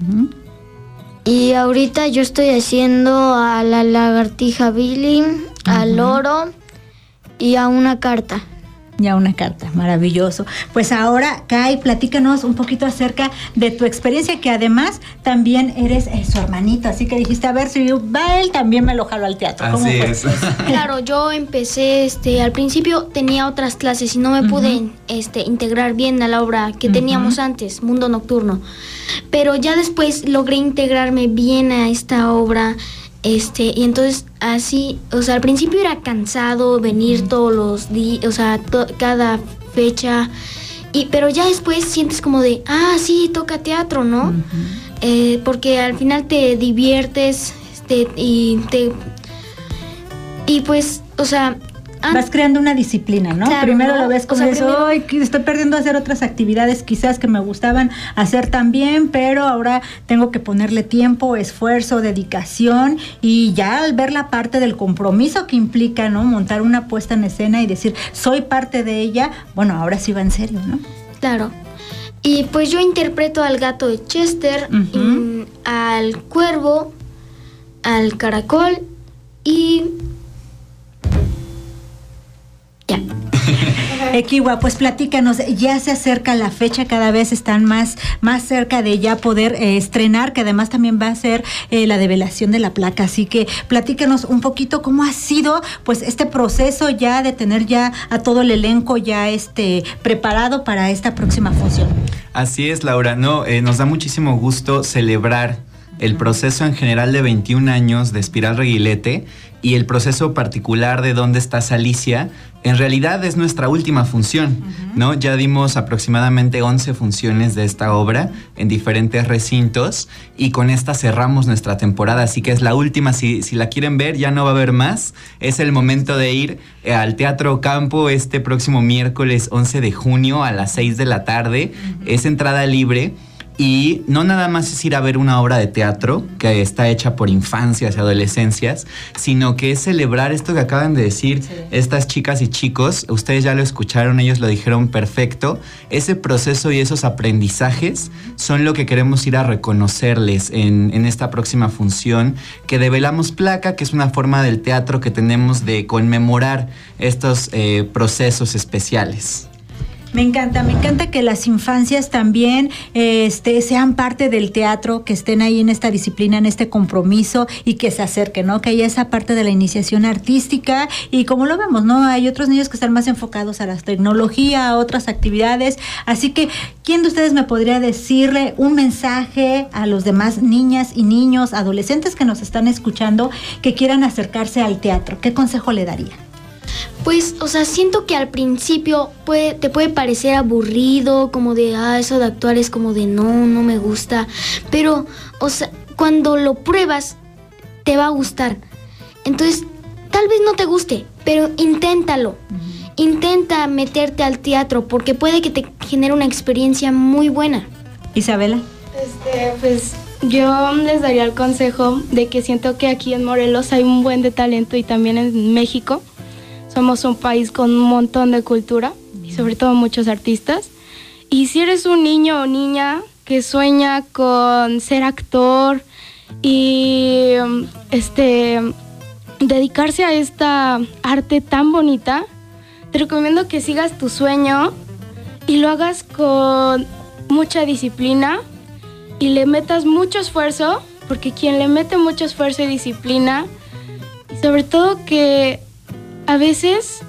Y ahorita yo estoy haciendo a la lagartija Billy, al loro y a una carta. Ya una carta, maravilloso. Pues ahora, Kai, platícanos un poquito acerca de tu experiencia, que además también eres su hermanito, así que dijiste, a ver, si va él, también me lo jalo al teatro. ¿Cómo Así fue? es. Claro, yo empecé, al principio tenía otras clases y no me pude integrar bien a la obra que teníamos antes, Mundo Nocturno. Pero ya después logré integrarme bien a esta obra. Y entonces así, al principio era cansado venir todos los días, cada fecha, pero ya después sientes como de, sí, toca teatro, ¿no? Porque al final te diviertes, y pues, vas creando una disciplina, ¿no? Claro, Primero ¿no? lo ves como eso, ay, que estoy perdiendo a hacer otras actividades quizás que me gustaban hacer también, pero ahora tengo que ponerle tiempo, esfuerzo, dedicación, y ya al ver la parte del compromiso que implica, ¿no? Montar una puesta en escena y decir, soy parte de ella, bueno, ahora sí va en serio, ¿no? Claro. Y pues yo interpreto al gato de Chester, al cuervo, al caracol y... ya. Equiwa, pues platícanos, ya se acerca la fecha, cada vez están más cerca de ya poder estrenar, que además también va a ser la develación de la placa, así que platícanos un poquito cómo ha sido pues este proceso ya de tener ya a todo el elenco ya preparado para esta próxima función. Así es, Laura, nos da muchísimo gusto celebrar el proceso en general de 21 años de Espiral Reguilete y el proceso particular de ¿Dónde estás, Alicia? En realidad es nuestra última función, ¿no? Ya dimos aproximadamente 11 funciones de esta obra en diferentes recintos y con esta cerramos nuestra temporada, así que es la última. Si la quieren ver, ya no va a haber más. Es el momento de ir al Teatro Campo este próximo miércoles 11 de junio a las 6 de la tarde. Es entrada libre. Y no nada más es ir a ver una obra de teatro que está hecha por infancias y adolescencias, sino que es celebrar esto que acaban de decir estas chicas y chicos. Ustedes ya lo escucharon, ellos lo dijeron perfecto. Ese proceso y esos aprendizajes son lo que queremos ir a reconocerles en esta próxima función, que develamos placa, que es una forma del teatro que tenemos de conmemorar estos procesos especiales. Me encanta que las infancias también sean parte del teatro, que estén ahí en esta disciplina, en este compromiso y que se acerquen, ¿no? Que haya esa parte de la iniciación artística y como lo vemos, ¿no? Hay otros niños que están más enfocados a la tecnología, a otras actividades, así que ¿quién de ustedes me podría decirle un mensaje a los demás niñas y niños, adolescentes que nos están escuchando que quieran acercarse al teatro? ¿Qué consejo le daría? Pues, siento que al principio te puede parecer aburrido, como de, eso de actuar es como de no me gusta, pero, cuando lo pruebas, te va a gustar. Entonces, tal vez no te guste, pero inténtalo. Intenta meterte al teatro, porque puede que te genere una experiencia muy buena. Isabela. Pues, yo les daría el consejo de que siento que aquí en Morelos hay un buen de talento y también en México. Somos un país con un montón de cultura y sobre todo muchos artistas. Y si eres un niño o niña que sueña con ser actor y dedicarse a esta arte tan bonita, te recomiendo que sigas tu sueño y lo hagas con mucha disciplina y le metas mucho esfuerzo, porque quien le mete mucho esfuerzo y disciplina, y sobre todo que a veces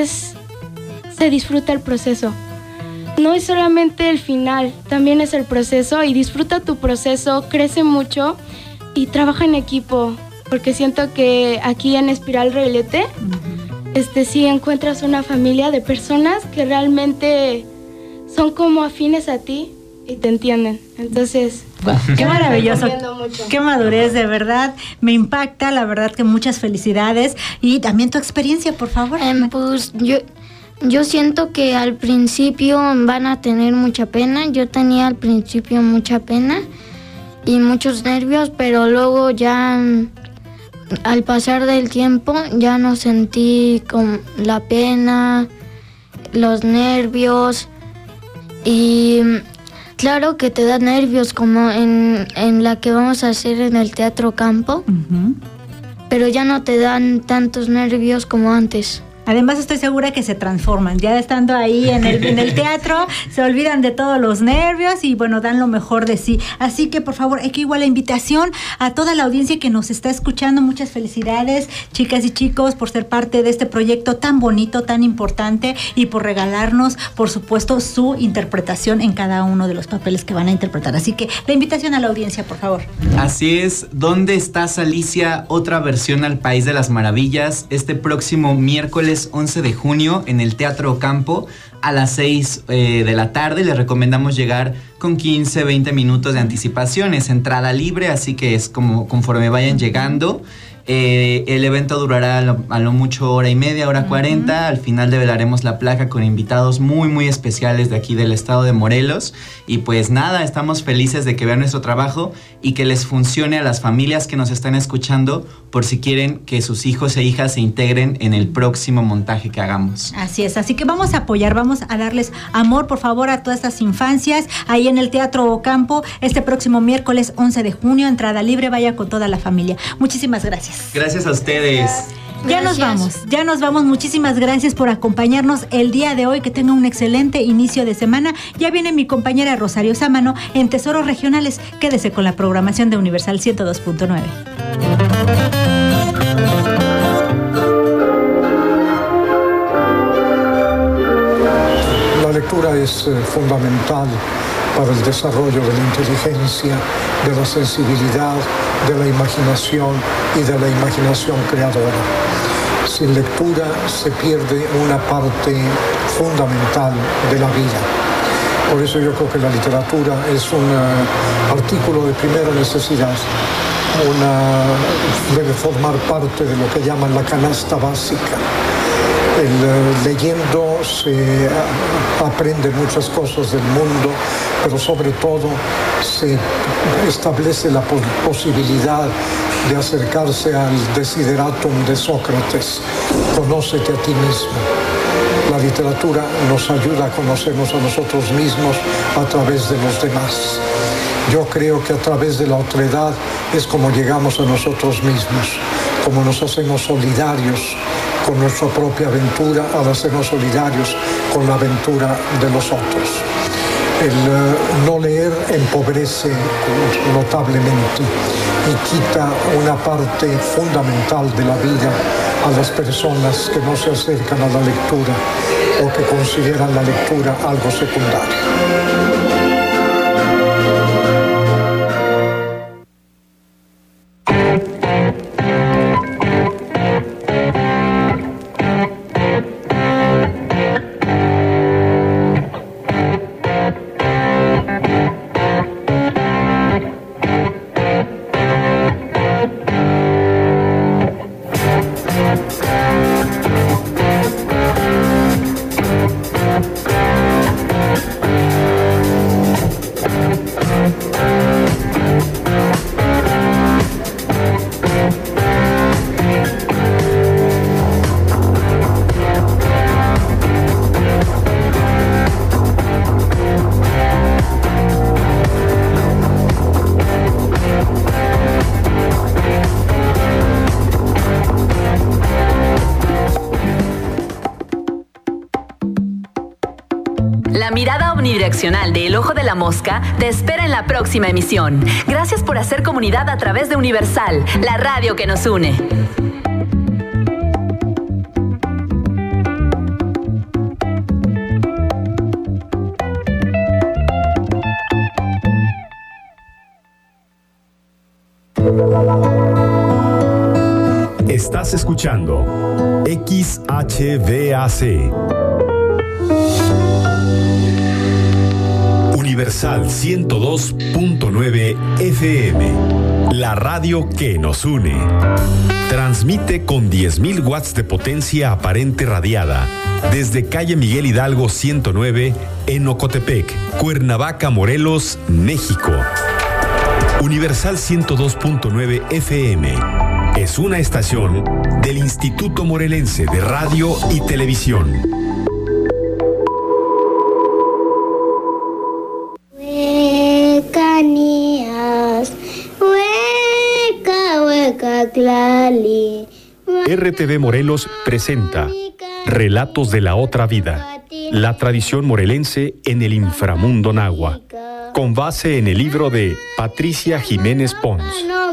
se disfruta el proceso. No es solamente el final, también es el proceso, y disfruta tu proceso, crece mucho y trabaja en equipo, porque siento que aquí en Espiral Reguilete sí encuentras una familia de personas que realmente son como afines a ti y te entienden. Entonces, qué maravilloso, qué madurez, de verdad, me impacta, la verdad que muchas felicidades. Y también tu experiencia, por favor. Pues yo siento que al principio van a tener mucha pena. Yo tenía al principio mucha pena y muchos nervios, pero luego ya al pasar del tiempo ya no sentí con la pena, los nervios. Y claro que te da nervios como en la que vamos a hacer en el Teatro Campo, pero ya no te dan tantos nervios como antes. Además estoy segura que se transforman, ya estando ahí en el teatro, se olvidan de todos los nervios y bueno, dan lo mejor de sí. Así que por favor, aquí igual la invitación a toda la audiencia que nos está escuchando, muchas felicidades, chicas y chicos, por ser parte de este proyecto tan bonito, tan importante y por regalarnos, por supuesto, su interpretación en cada uno de los papeles que van a interpretar. Así que la invitación a la audiencia, por favor. Así es, ¿Dónde estás, Alicia? Otra versión al País de las Maravillas, este próximo miércoles 11 de junio en el Teatro Campo a las 6 de la tarde. Les recomendamos llegar con 15, 20 minutos de anticipación. Es entrada libre, así que es como conforme vayan llegando. El evento durará a lo mucho hora y media, hora 40. Al final develaremos la placa con invitados muy, muy especiales de aquí del estado de Morelos. Y pues nada, estamos felices de que vean nuestro trabajo y que les funcione a las familias que nos están escuchando por si quieren que sus hijos e hijas se integren en el próximo montaje que hagamos. Así es, así que vamos a apoyar, vamos a darles amor, por favor, a todas estas infancias, ahí en el Teatro Ocampo, este próximo miércoles 11 de junio, entrada libre, vaya con toda la familia. Muchísimas gracias. Gracias a ustedes. Ya nos vamos. Muchísimas gracias por acompañarnos el día de hoy. Que tenga un excelente inicio de semana. Ya viene mi compañera Rosario Sámano en Tesoros Regionales. Quédese con la programación de Universal 102.9. La lectura es fundamental para el desarrollo de la inteligencia, de la sensibilidad, de la imaginación y de la imaginación creadora. Sin lectura se pierde una parte fundamental de la vida. Por eso yo creo que la literatura es un artículo de primera necesidad. Debe formar parte de lo que llaman la canasta básica. Leyendo se aprende muchas cosas del mundo, pero sobre todo se establece la posibilidad de acercarse al desideratum de Sócrates: conócete a ti mismo. La literatura nos ayuda a conocernos a nosotros mismos a través de los demás. Yo creo que a través de la otredad es como llegamos a nosotros mismos, como nos hacemos solidarios con nuestra propia aventura al hacernos solidarios con la aventura de los otros. El no leer empobrece notablemente y quita una parte fundamental de la vida a las personas que no se acercan a la lectura o que consideran la lectura algo secundario. Omnidireccional de El Ojo de la Mosca te espera en la próxima emisión. Gracias por hacer comunidad a través de Universal, la radio que nos une. Estás escuchando XHVAC. Universal 102.9 FM, la radio que nos une. Transmite con 10.000 watts de potencia aparente radiada desde calle Miguel Hidalgo 109 en Ocotepec, Cuernavaca, Morelos, México. Universal 102.9 FM es una estación del Instituto Morelense de Radio y Televisión. RTV Morelos presenta Relatos de la Otra Vida, la tradición morelense en el inframundo nahua, con base en el libro de Patricia Jiménez Pons.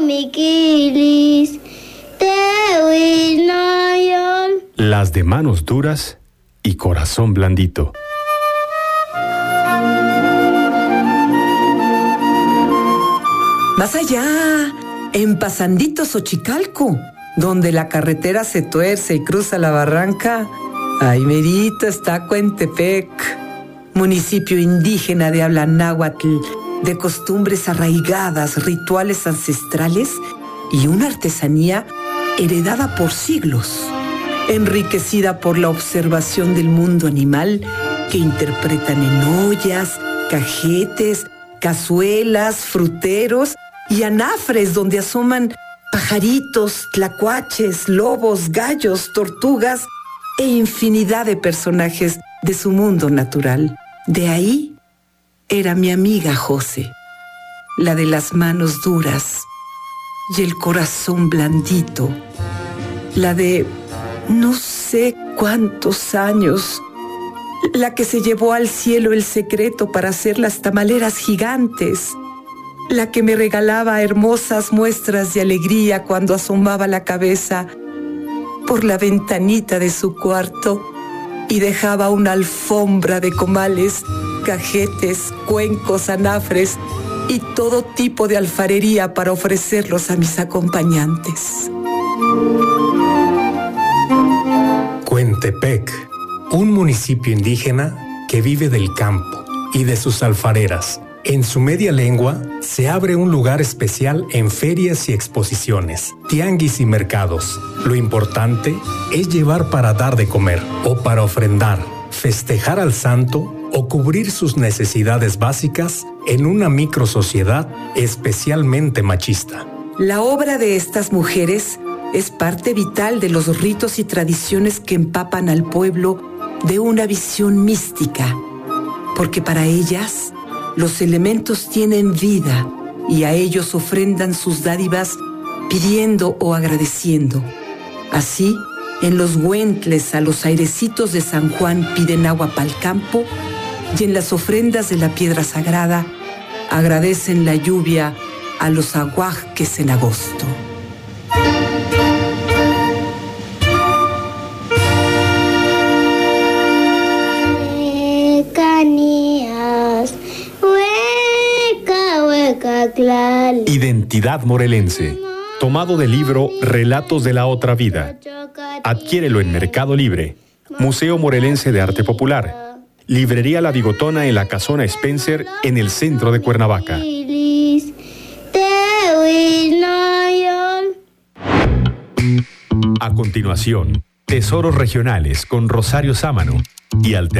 Las de manos duras y corazón blandito. Más allá, en Pasandito Xochicalco, donde la carretera se tuerce y cruza la barranca, ahí merito está Coentepec, municipio indígena de habla náhuatl, de costumbres arraigadas, rituales ancestrales y una artesanía heredada por siglos, enriquecida por la observación del mundo animal que interpretan en ollas, cajetes, cazuelas, fruteros y anafres donde asoman pajaritos, tlacuaches, lobos, gallos, tortugas e infinidad de personajes de su mundo natural. De ahí era mi amiga José, la de las manos duras y el corazón blandito, la de no sé cuántos años, la que se llevó al cielo el secreto para hacer las tamaleras gigantes, la que me regalaba hermosas muestras de alegría cuando asomaba la cabeza por la ventanita de su cuarto y dejaba una alfombra de comales, cajetes, cuencos, anafres y todo tipo de alfarería para ofrecerlos a mis acompañantes. Cuentepec, un municipio indígena que vive del campo y de sus alfareras. En su media lengua se abre un lugar especial en ferias y exposiciones, tianguis y mercados. Lo importante es llevar para dar de comer o para ofrendar, festejar al santo o cubrir sus necesidades básicas en una microsociedad especialmente machista. La obra de estas mujeres es parte vital de los ritos y tradiciones que empapan al pueblo de una visión mística, porque para ellas los elementos tienen vida y a ellos ofrendan sus dádivas pidiendo o agradeciendo. Así, en los güentles a los airecitos de San Juan piden agua pa'l campo y en las ofrendas de la piedra sagrada agradecen la lluvia a los aguajes en agosto. Identidad morelense, tomado del libro Relatos de la Otra Vida. Adquiérelo en Mercado Libre, Museo Morelense de Arte Popular, Librería La Bigotona en la Casona Spencer en el centro de Cuernavaca. A continuación, Tesoros Regionales con Rosario Sámano y